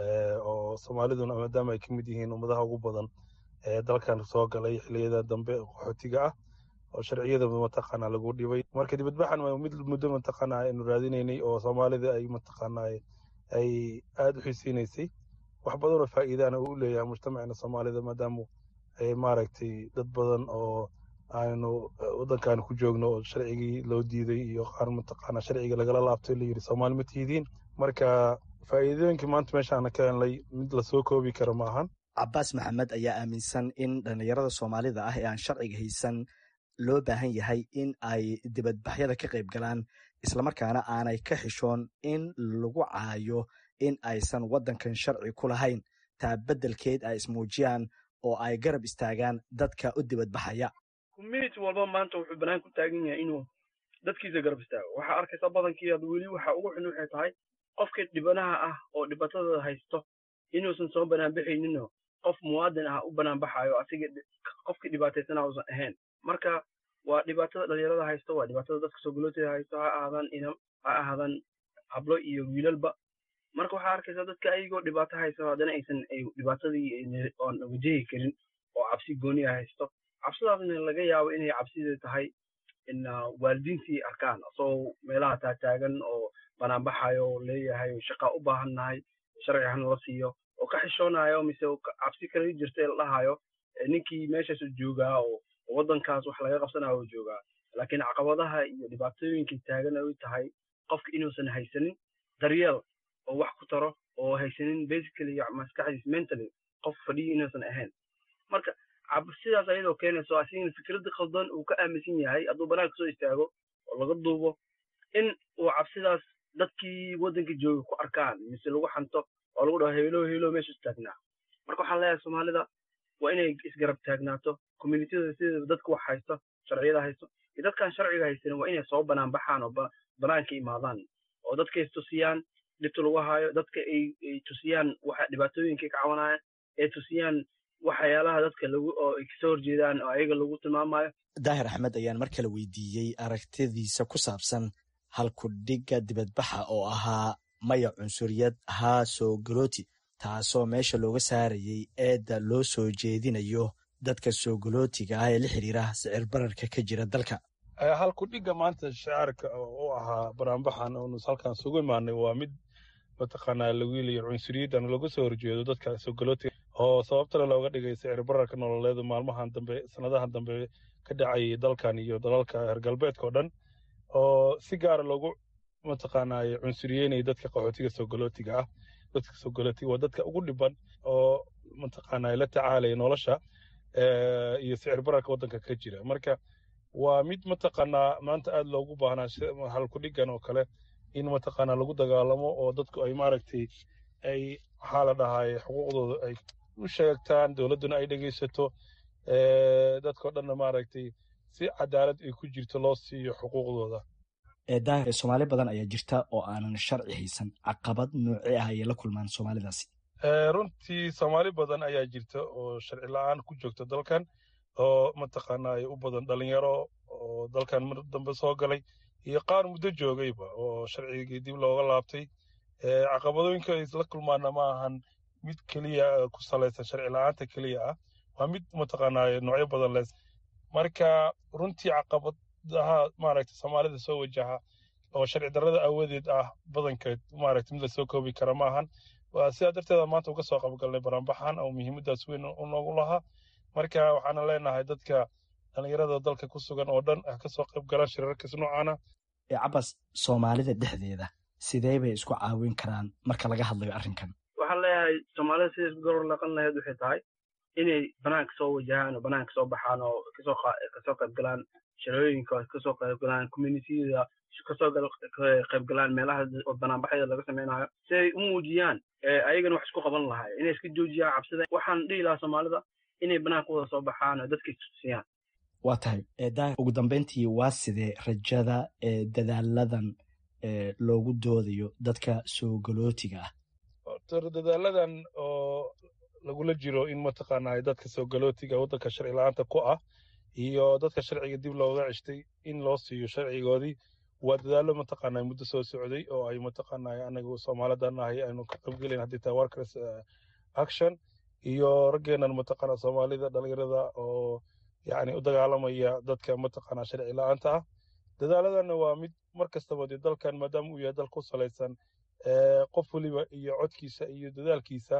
oo soomaaliduna maadaama ay ka mid yihiin ummadaha ugu badan ee dalkan soo galay xilliyada dambe qaxootiga ah oo sharciyadaba mataqaanaa lagu dhibay marka dibadbaxan waa mid muddo mataqaanaa aynu raadinaynay oo soomaalida ay mataqaanaa ay aada u xiiseynaysay wax badan oo faa'iidana uu leeyahay mujtamacna soomaalida maadaama ay maaragtay dad badan oo aynu waddankan ku joogno oo sharcigii loo diiday iyo qaar mataqaanaa sharciga lagala laabtay la yidhi soomaali ma tihidiin marka faa'iidooyinkii maanta meeshaana ka helnay mid lasoo koobi karo ma ahan cabaas maxamed ayaa aaminsan in dhallinyarada soomaalida ah ee aan sharciga haysan loo baahan yahay in ay dibadbaxyada ka qayb galaan islamarkaana aanay ka xishoon in lagu caayo in aysan waddankan sharci ku lahayn taa beddelkeed ay ismuujiyaan oo ay garab istaagaan dadka u dibadbaxaya. community walba maanta wuxuu banaan ku taagan yahay inuu dadkiisa garab istaago. waxaa arkaysa badankii ad weli waxa ugu xun waxay tahay qofkii dhibanaha ah oo dhibaatada haysto inuusan soo banaan baxayninoo qof muwaadin ah u banaan baxayo asiga qofkii dhibaataysana uusan ahayn. marka waa dhibaatada dhalinyarada haysto, waa dhibaatada dadka soo galootiga haysto, ha ahaadaan inam ha ahaadaan hablo iyo wiilalba. marka waxaa arkaysa dadka ayagoo dhibaato haysto haddana aysan dhibaatadii oon wajahi karin oo cabsi gooniya haysto. cabsidaasna laga yaabo inay cabsidii tahay in waalidiintii arkaan asoo meelaha taataagan oo banaanbaxayo oo leeyahay shaqa u baahannahay sharci hanala siiyo oo ka xishoonayo mise cabsi kala jirta la dhahayo ninkii meeshaas joogaa oo waddankaas wax laga qabsanayo joogaa. laakiin caqabadaha iyo dhibaatooyinkii taagan ay tahay qofka inuusan haysanin daryeel oo wax ku taro oo haysanin basically maskaxdiis mentally qof fadhiyo inuusan ahayn. marka cabsidaas ayadoo keenayso asigana fikradda khaldan uu ka aaminsan yahay hadduu banaanka soo istaago oo laga duubo in uu cabsidaas dadkii waddanka jooga ku arkaan mise lagu xanto oo lagu dhaho heelo heelo meesha istaagnaa. marka waxaan leeyahay soomaalida waa inay isgarab taagnaato communityada sida dadka wax haysto sharciyada haysto iyo dadkaan sharciga haysanin waa inay soo banaan baxaan oo banaanka imaadaan oo dadka istusiyaan dhibta lagu hayo, dadka ay tusiyaan waxa dhibaatooyinka ka cawanayaan, ay tusiyaan waxyaalaha dadka lagu oo ay kasoo horjeedaan oo ayaga lagu tilmaamayo. daahir axmed ayaan mar kale weydiiyey aragtidiisa ku saabsan halkudhigga dibadbaxa oo ahaa maya cunsuriyad haa soo galooti, taasoo meesha looga saarayay eedda loo soo jeedinayo dadka soo galootiga ah ee la xiriira sicir bararka ka jira dalka. halkudhigga maanta shacaarka u ahaa banaanbaxan oonu halkan sugu imaanay waa mid mataqaanaa lagu leeyahay cunsuriyaddan lagu soo horjeedo dadka soo galootiga oo sababtana looga dhigay sicir bararka nololeed maalmahan dambe sanadahan dambe ka dhacay dalkan iyo dalalka reer galbeedka oo dhan oo si gaara loogu mataqaanaa cunsuriyeynaya dadka qaxootiga soo galootiga ah. dadka soo galootiga waa dadka ugu dhiban oo mataqaanaa la tacaalaya nolosha iyo sicir bararka waddanka ka jira. marka waa mid mataqaanaa maanta aad loogu baahnaa halkudhiggan oo kale in mataqaanaa lagu dagaalamo oo dadku ay maaragtay ay waxaa la dhahay xuquuqdooda ay u sheegtaan, dowladduna ay dhegaysato, dadkao dhanna maaragtay si cadaalad ay ku jirto loo siiyo xuquuqdooda. daahir soomaali badan ayaa jirta oo aanan sharci haysan, caqabad noocee ah ayay la kulmaan soomaalidaasi? runtii soomaali badan ayaa jirta oo sharci la-aan ku joogta dalkan oo mataqaanaa ay u badan dhalinyaro oo dalkan mar dambe soo galay iyo qaar muddo joogayba oo sharcigii dib looga laabtay. caqabadooyinka ay isla kulmaana ma ahan mid keliya ku salaysan sharci la-aanta keliya ah, waa mid mataqaanaa noocyo badan leh. marka runtii caqabadaha maaragtay soomaalida soo wajaha oo sharci darrada aawadeed ah badankeed maaragtay mid la soo koobi kara ma ahan. sidaa darteeda maanta uga soo qaybgalnay banaanbaxan oo muhiimadaas weyn u noogu lahaa. marka waxaana leenahay dadka dhalinyarada dalka ku sugan oo dhan ah kasoo qayb galaan shirarkas noocaana. cabas, soomaalida dhexdeeda sidee bay isku caawin karaan marka laga hadlayo arrinkan? waxaan leeyahay soomaalida siday isku garor laqan lahayd waxay tahay inay banaanka soo wajahaan oo banaanka soo baxaan oo kasoo kasoo qayb galaan shirooyinka, kasoo qayb galaan communitiyada, kasoo qayb galaan meelaha banaanbaxyada laga sameynayo si ay u muujiyaan ayagana wax isku qaban lahay, inay iska joojiyaan cabsida. waxaan dhihi lahaa soomaalida inay banaanka wada soo baxaan oo dadka istusiyaan. waa tahay daahir, ugu dambeyntii waa sidee rajada ee dadaaladan loogu doodayo dadka soo galootiga ah? dadaaladan oo lagula jiro in mataqaanaa dadka soo galootiga waddanka sharci la-aanta ku ah iyo dadka sharciga dib looga ceshtay in loo siiyo sharcigoodii waa dadaalo mataqaanaa muddo soo socday oo ay mataqaanaa anagu soomaalidan ahay aynu ka qaybgelayn haddii tahay workers action iyo raggeenan mataqaanaa soomaalida dhalinyarada oo yacni u dagaalamaya dadka mataqaanaa sharci la-aanta ah. dadaaladana waa mid mar kastaba dee dalkan maadaama uu yahay dal ku salaysan qof weliba iyo codkiisa iyo dadaalkiisa,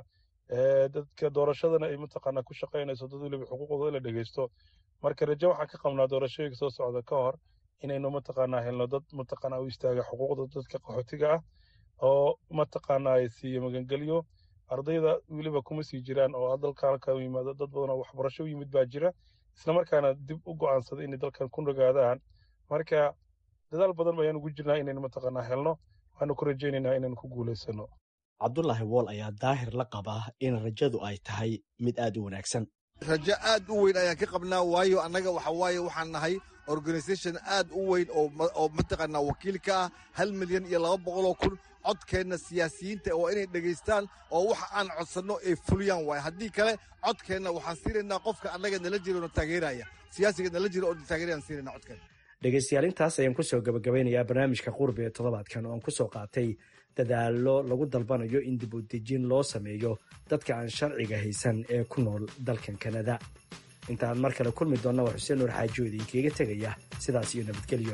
dadka doorashadana ay mataqaanaa ku shaqaynayso dad weliba xuquuqdooda la dhegeysto. marka rajo waxaan ka qabnaa doorashooyinka soo socda ka hor inaynu mataqaanaa helno dad mataqaanaa u istaaga xuquuqda dadka qaxootiga ah oo mataqaanaa siiyo magangelyo. ardayda weliba kuma sii jiraan oo dalka halka yimaado dad badan oo waxbarasho u yimid baa jira, isla markaana dib u go'aansada inay dalkan ku nagaadaan. marka dadaal badan bayaan ugu jirnaa inaynu mataqaanaa helno, waxaanu ku rajaynaynaa inaynu ku guulaysano. cabdulaahi wool ayaa daahir la qabaa in rajadu ay tahay mid aad u wanaagsan. rajo aad u weyn ayaan ka qabnaa waayo annaga waxa waaye waxaan nahay organisation aad u weyn oo mataqaanaa wakiil ka ah hal milyan iyo laba boqoloo kun codkeenna siyaasiyiinta waa inay dhegaystaan oo waxa aan codsanno ay fuliyaan waaye haddii kale codkeenna waxaan siinaynaa qofka annaga nala jiro oo taageeraya siyaasiga nala jiro oo taageerayaan siinaynaa codkeenna. dhegaystayaal intaas ayaan kusoo gabagabeynayaa barnaamijka qurbi ee toddobaadkan oo aan kusoo qaatay dadaallo lagu dalbanayo in dib u dejin loo sameeyo dadka aan sharciga haysan ee ku nool dalkan kanada. intaan mar kale kulmi doonna waa xuseen nuur xaaji oo idinkaga tegaya sidaas iyo nabadgelyo.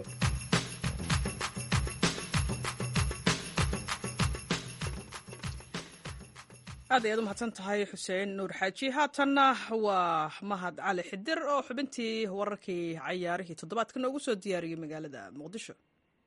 aad ayaad u mahadsan tahay xuseen nuur xaaji. haatanna waa mahad cali xidir oo xubintii wararkii cayaarihii toddobaadka noogu soo diyaariyey magaalada muqdisho.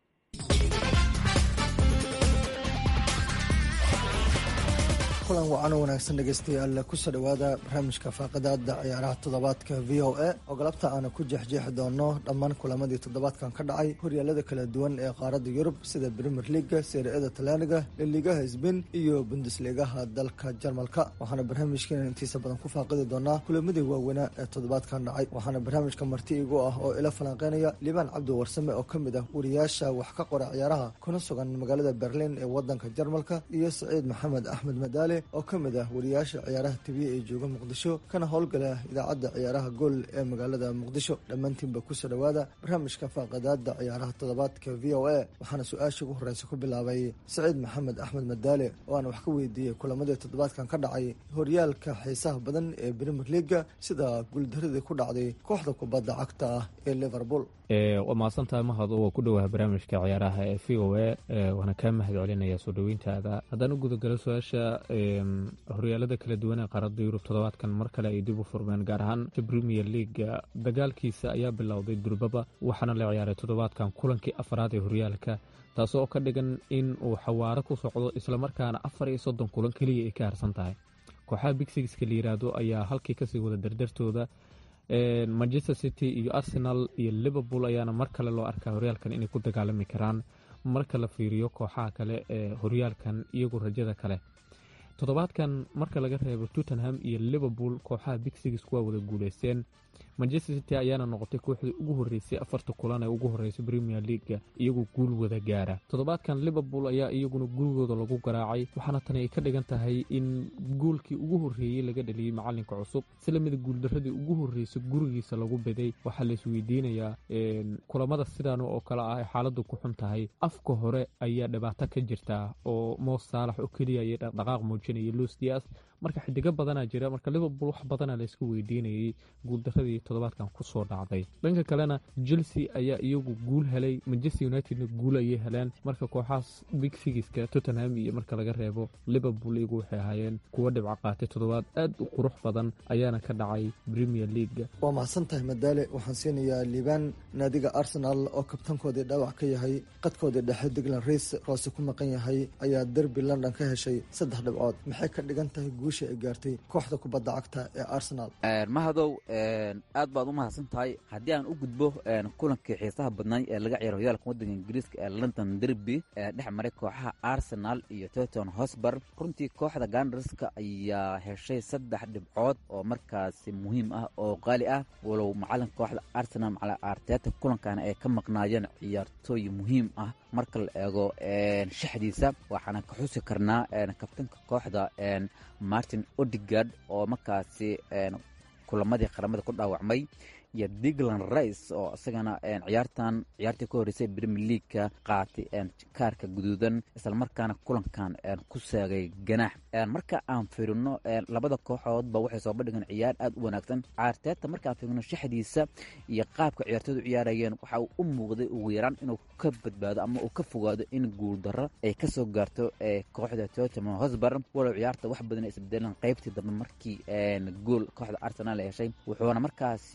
kulan wacan oo wanaagsan dhegaystayaal kusoo dhowaada barnaamijka faaqadaada ciyaaraha toddobaadka v o a oo galabta aana ku jeexjeexi doono dhammaan kulamadii toddobaadkan ka dhacay horyaalada kala duwan ee qaaradda yurub sida premier leaga seeriada talyaaniga liligaha sbain iyo bundesligaha dalka jarmalka. waxaana barnaamijkeena intiisa badan ku faaqidi doonaa kulamadii waaweynaa ee toddobaadkan dhacay. waxaana barnaamijka marti igu ah oo ila falanqeynaya liibaan cabdi warsame oo ka mid ah wariyaasha wax ka qora ciyaaraha kuna sugan magaalada berlin ee wadanka jarmalka iyo saciid maxamed axmed madaale oo ka mid ah wariyaasha ciyaaraha tibiya ee jooga muqdisho kana howlgala idaacadda ciyaaraha gool ee magaalada muqdisho. dhammaantiinba kusoo dhowaada barnaamijka faaqadaada ciyaaraha toddobaadka v o a. waxaana su-aasha ugu horeysa ku bilaabay saciid maxamed axmed madaale oo aan wax ka weydiiyey kulamadii toddobaadkan ka dhacay horyaalka xiisaha badan ee premier leaga sida guuldaradii ku dhacday kooxda kubadda cagta ah ee liverpool. waa mahadsantahay mahad oo ku dhowaha barnaamijka ciyaaraha ee v o a waana kaa mahad celinaya soo dhoweyntaada. haddaan u gudagalo su-aasha horyaalada kala duwan ee qaaradda yurub toddobaadkan mar kale ay dib u furmeen gaar ahaan premier leaga dagaalkiisa ayaa bilowday durbaba waxaana la ciyaaray toddobaadkan kulankii afaraad ee horyaalka taasoo ka dhigan in uu xawaaro ku socdo islamarkaana afar iyo soddon kulan keliya ay ka harsan tahay. kooxaha big sixka la yiraahdo ayaa halkii kasii wada dardartooda. manchester city iyo arsenal iyo liverpool ayaana mar kale loo arkaa horyaalkan inay ku dagaalami karaan marka la fiiriyo kooxaha kale ee horyaalkan iyagu rajada kale. toddobaadkan marka laga reebo tottenham iyo liverpool kooxaha big six waa wada guuleysteen. manchester city ayaana noqotay kooxdii ugu horeysay afarta kulan ee ugu horeysay premier leaga iyagoo guul wada gaara. toddobaadkan liverpool ayaa iyaguna gurigooda lagu garaacay waxaana tani ay ka dhigan tahay in goolkii ugu horeeyey laga dhaliyey macalinka cusub islamida guuldaradii ugu horeysay gurigiisa lagu baday. waxaa la isweydiinayaa kulamada sidan oo kale ah ay xaaladu ku xun tahay afka hore ayaa dhibaato ka jirtaa oo Mo Salah oo keliya ay dhaqdhaqaaq muujinaya Luis Diaz marka xidiga badanaa jira marka Liverpool wax badanaa la isku weydiinayay guuldaradii toddobaadkan kusoo dhacday. dhanka kalena Chelsea ayaa iyagu guul helay, Manchester Unitedna guul ayay heleen. marka kooxahaas big sixka Tottenham iyo marka laga reebo Liverpool iyagu waxay ahaayeen kuwa dhibco qaatay toddobaad aad u qurux badan ayaana ka dhacay Premier League. waa mahadsantahay madaale. waxaan siinayaa liibaan naadiga Arsenal oo kabtankoodii dhaawac ka yahay qadkoodii dhexe Declan Rice roose ku maqan yahay ayaa derby London ka heshay saddex dhibcood. maxay ka dhigan tahay guusha ay gaartay kooxda kubadda cagta ee Arsenal? mahadow aad baad u mahadsan tahay. haddii aan u gudbo kulankii xiisaha badnay ee laga ciyaaro horyaalka waddanka ingiriiska ee London derby ee dhex maray kooxaha Arsenal iyo Tottenham Hotspur, runtii kooxda Gunners-ka ayaa heshay saddex dhibcood oo markaasi muhiim ah oo qaali ah walow macalinka kooxda Arsenal macalin Arteta kulankan ay ka maqnaayeen ciyaartooy muhiim ah marka la eego shaxdiisa. waxaana ka xusi karnaa kabtanka kooxda Martin Odegaard oo markaasi kulamadii qaramada ku dhaawacmay iyo Declan Rice oo isagana ciyaartan ciyaartii ka horeysay Premier League qaatay kaarka guduudan isla markaana kulankan ku saagay ganaax. marka aan fiirino labada kooxoodba waxay soo bandhigeen ciyaar aad u wanaagsan. Arteta marka aan fiirino shaxdiisa iyo qaabka ciyaartooydu ciyaarayeen waxa uu u muuqday ugu yaraan inuu ka badbaado ama uu ka fogaado in guul darro ay ka soo gaarto kooxda Tottenham Hotspur. walow ciyaarta wax badan ay isbedeleen qaybtii dambe markii gool kooxda Arsenal ay heshay wuxuuna markaasi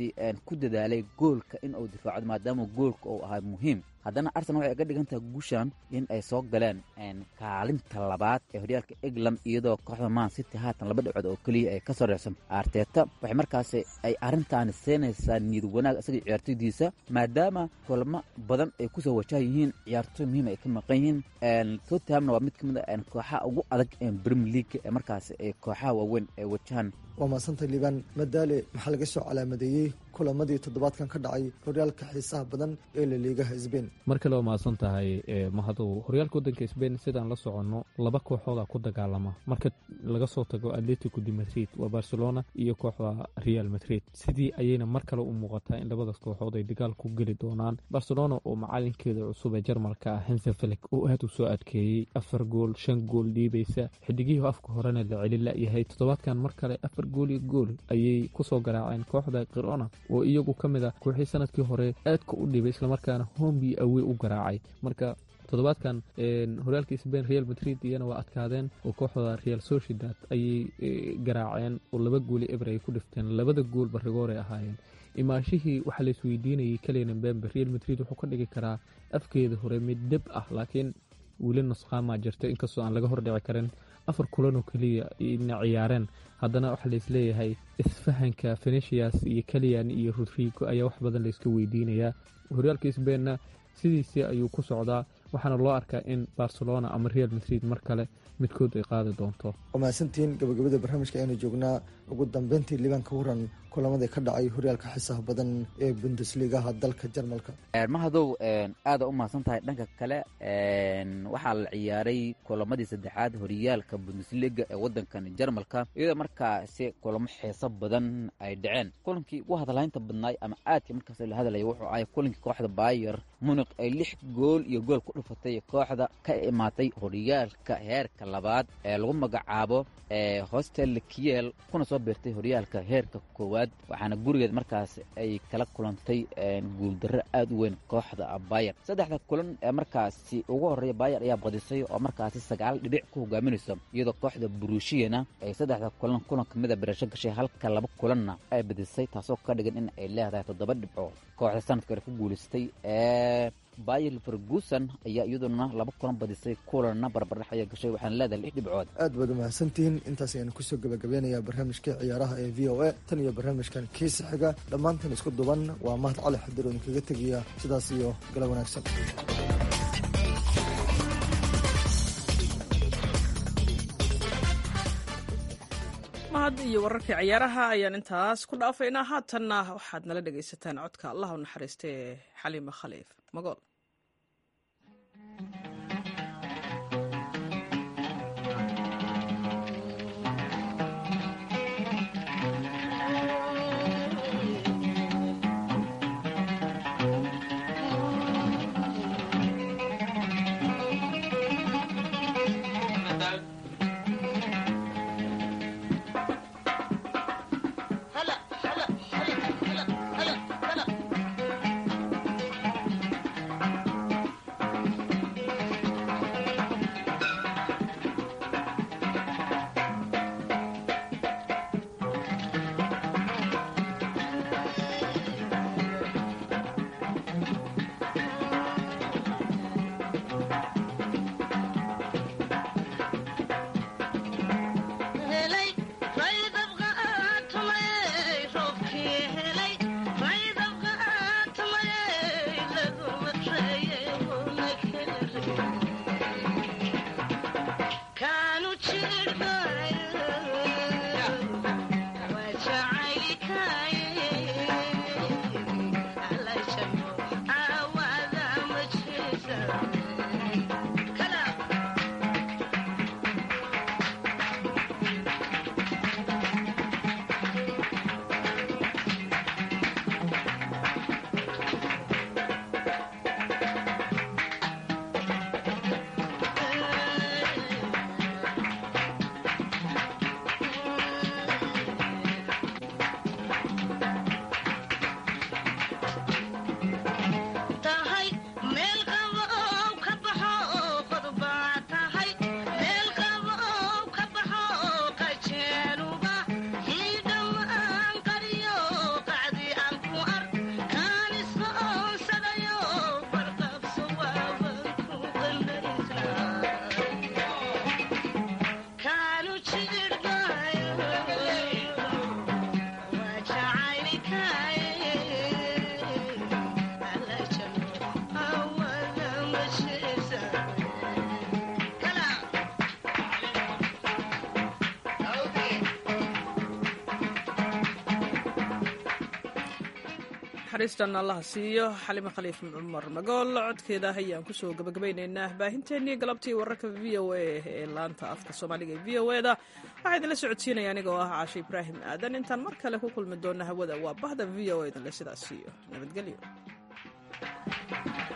wuxuu ku dadaalay goolka in uu difaacdo maadaama goolka uu ahaa muhiim haddana arsenal waxay ka dhigan tahay guushan in ay soo galeen kaalinta labaad ee horyaalka england iyadoo kooxda man city haatan laba dhibcood oo keliya ay ka sarreysan arteta waxay markaasi ay arrintaani siinaysaa niyad wanaag isaga ciyaartoydiisa maadaama kulamo badan ay ku soo wajahan yihiin ciyaartoy muhiim ay ka maqan yihiin tottenhamna waa mid ka mid ah kooxaha ugu adag ee premier league ee markaasi ay kooxaha waaweyn ay wajahan waa mahadsantay liibaan madaale maxaa laga soo calaamadeeyey kulamadii toddobaadkan ka dhacay horyaalka xiisaha badan ee laliigaha sbain mar kale waa mahadsan tahay mahadow horyaalka waddanka sbain sidaan la soconno laba kooxooda ku dagaalama marka laga soo tago atletico de madrid waa barcelona iyo kooxda real madrid sidii ayayna mar kale u muuqataa in labadaas kooxood ay dagaal ku geli doonaan barcelona oo macalinkeeda cusub ee jarmalka ah hansi flick oo aad u soo adkeeyey afar gool shan gool dhiibaysa xidigihii afka horena la celin la'yahay toddobaadkan mar kale afar gool iyo gool ayay ku soo garaaceen kooxda kirona oo iyagu ka mid ah kooxii sanadkii hore aadka u dhibay islamarkaana hombi awey u garaacay marka toddobaadkan horyaalka sbain real madrid iyana waa adkaadeen oo kooxda real sociedad ayay garaaceen oo laba gooli eber ay ku dhifteen labada gool barigoore ahaayeen imaashihii waxaa la isweydiinayay kalena mbembe real madrid wuxuu ka dhigi karaa afkeeda hore mid dhib ah laakiin weli nusqaamaa jirto inkastoo aan laga hordhici karin afar kulanoo keliya ina ciyaareen haddana waxaa laisleeyahay isfahanka venetias iyo kaliyan iyo rodrigo ayaa wax badan layska weydiinayaa horyaalka sbainna sidiisii ayuu ku socdaa waxaana loo arkaa in barcelona ama real madrid mar kale midkood ay qaadi doonto waa mahadsantiin gabagabada barnaamijka aynu joognaa ugu dambeyntii liibaan ka waran kulamada ka dhacay horyaalka xiisaha badan ee bundesligaha dalka jarmalka mahadow aada u mahadsan tahay dhanka kale waxaa la ciyaaray kulamadii saddexaad horyaalka bundesliga ee wadankan jarmalka iyadoo markaasi kulamo xiiso badan ay dhaceen kulankii ugu hadalhaynta badnaay ama aadka markaas la hadalaya wuxuu ahay kulankii kooxda bayer munich ay lix gool iyo gool ku dhufatay kooxda ka imaatay horyaalka heerka labaad ee lagu magacaabo hostel kiel kuna soo beertay horyaalka heerka koowaad waxaana gurigeed markaas ay kala kulantay guuldarro aad u weyn kooxda bayer saddexda kulan ee markaasi ugu horreeya bayer ayaa badisay oo markaasi sagaal dhibic ku hogaaminayso iyadoo kooxda burushiyana ay saddexda kulan kulan ka mid a birasho gashay halka laba kulanna ay badisay taasoo ka dhigan in ay leedahay toddoba dhibco kooxda sanadka hore ku guulaystay ee bayer ferguson ayaa iyaduna laba kulan badisay kulanna barbardhax ayaa gashay waxaana leedahay lix dhibcood aad baad u mahadsantihiin intaas ayaan kusoo gabagabeynayaa barnaamijka ciyaaraha ee v o a tan iyo barnaamijkan kiisa xiga dhammaantan isku duban waa mahad cali xadir oo idinkaga tegaya sidaas iyo galab wanaagsan mahad iyo wararkii ciyaaraha ayaan intaas ku dhaafaynaa haatanna waxaad nala dhegaysataan codka allah u naxariista ee xaliima khaliif magool naxariistan allaha siiyo xalimo khaliif cumar magool codkeeda ayaan kusoo gabagabaynaynaa baahinteennii galabtii wararka v o a ee laanta afka soomaaliga ee v o e da waxaa idinla socodsiinaya anigoo ah caashe ibraahim aadan intaan mar kale ku kulmi doona hawada waa bahda v o e danle sidaas siiyo nabadgelyo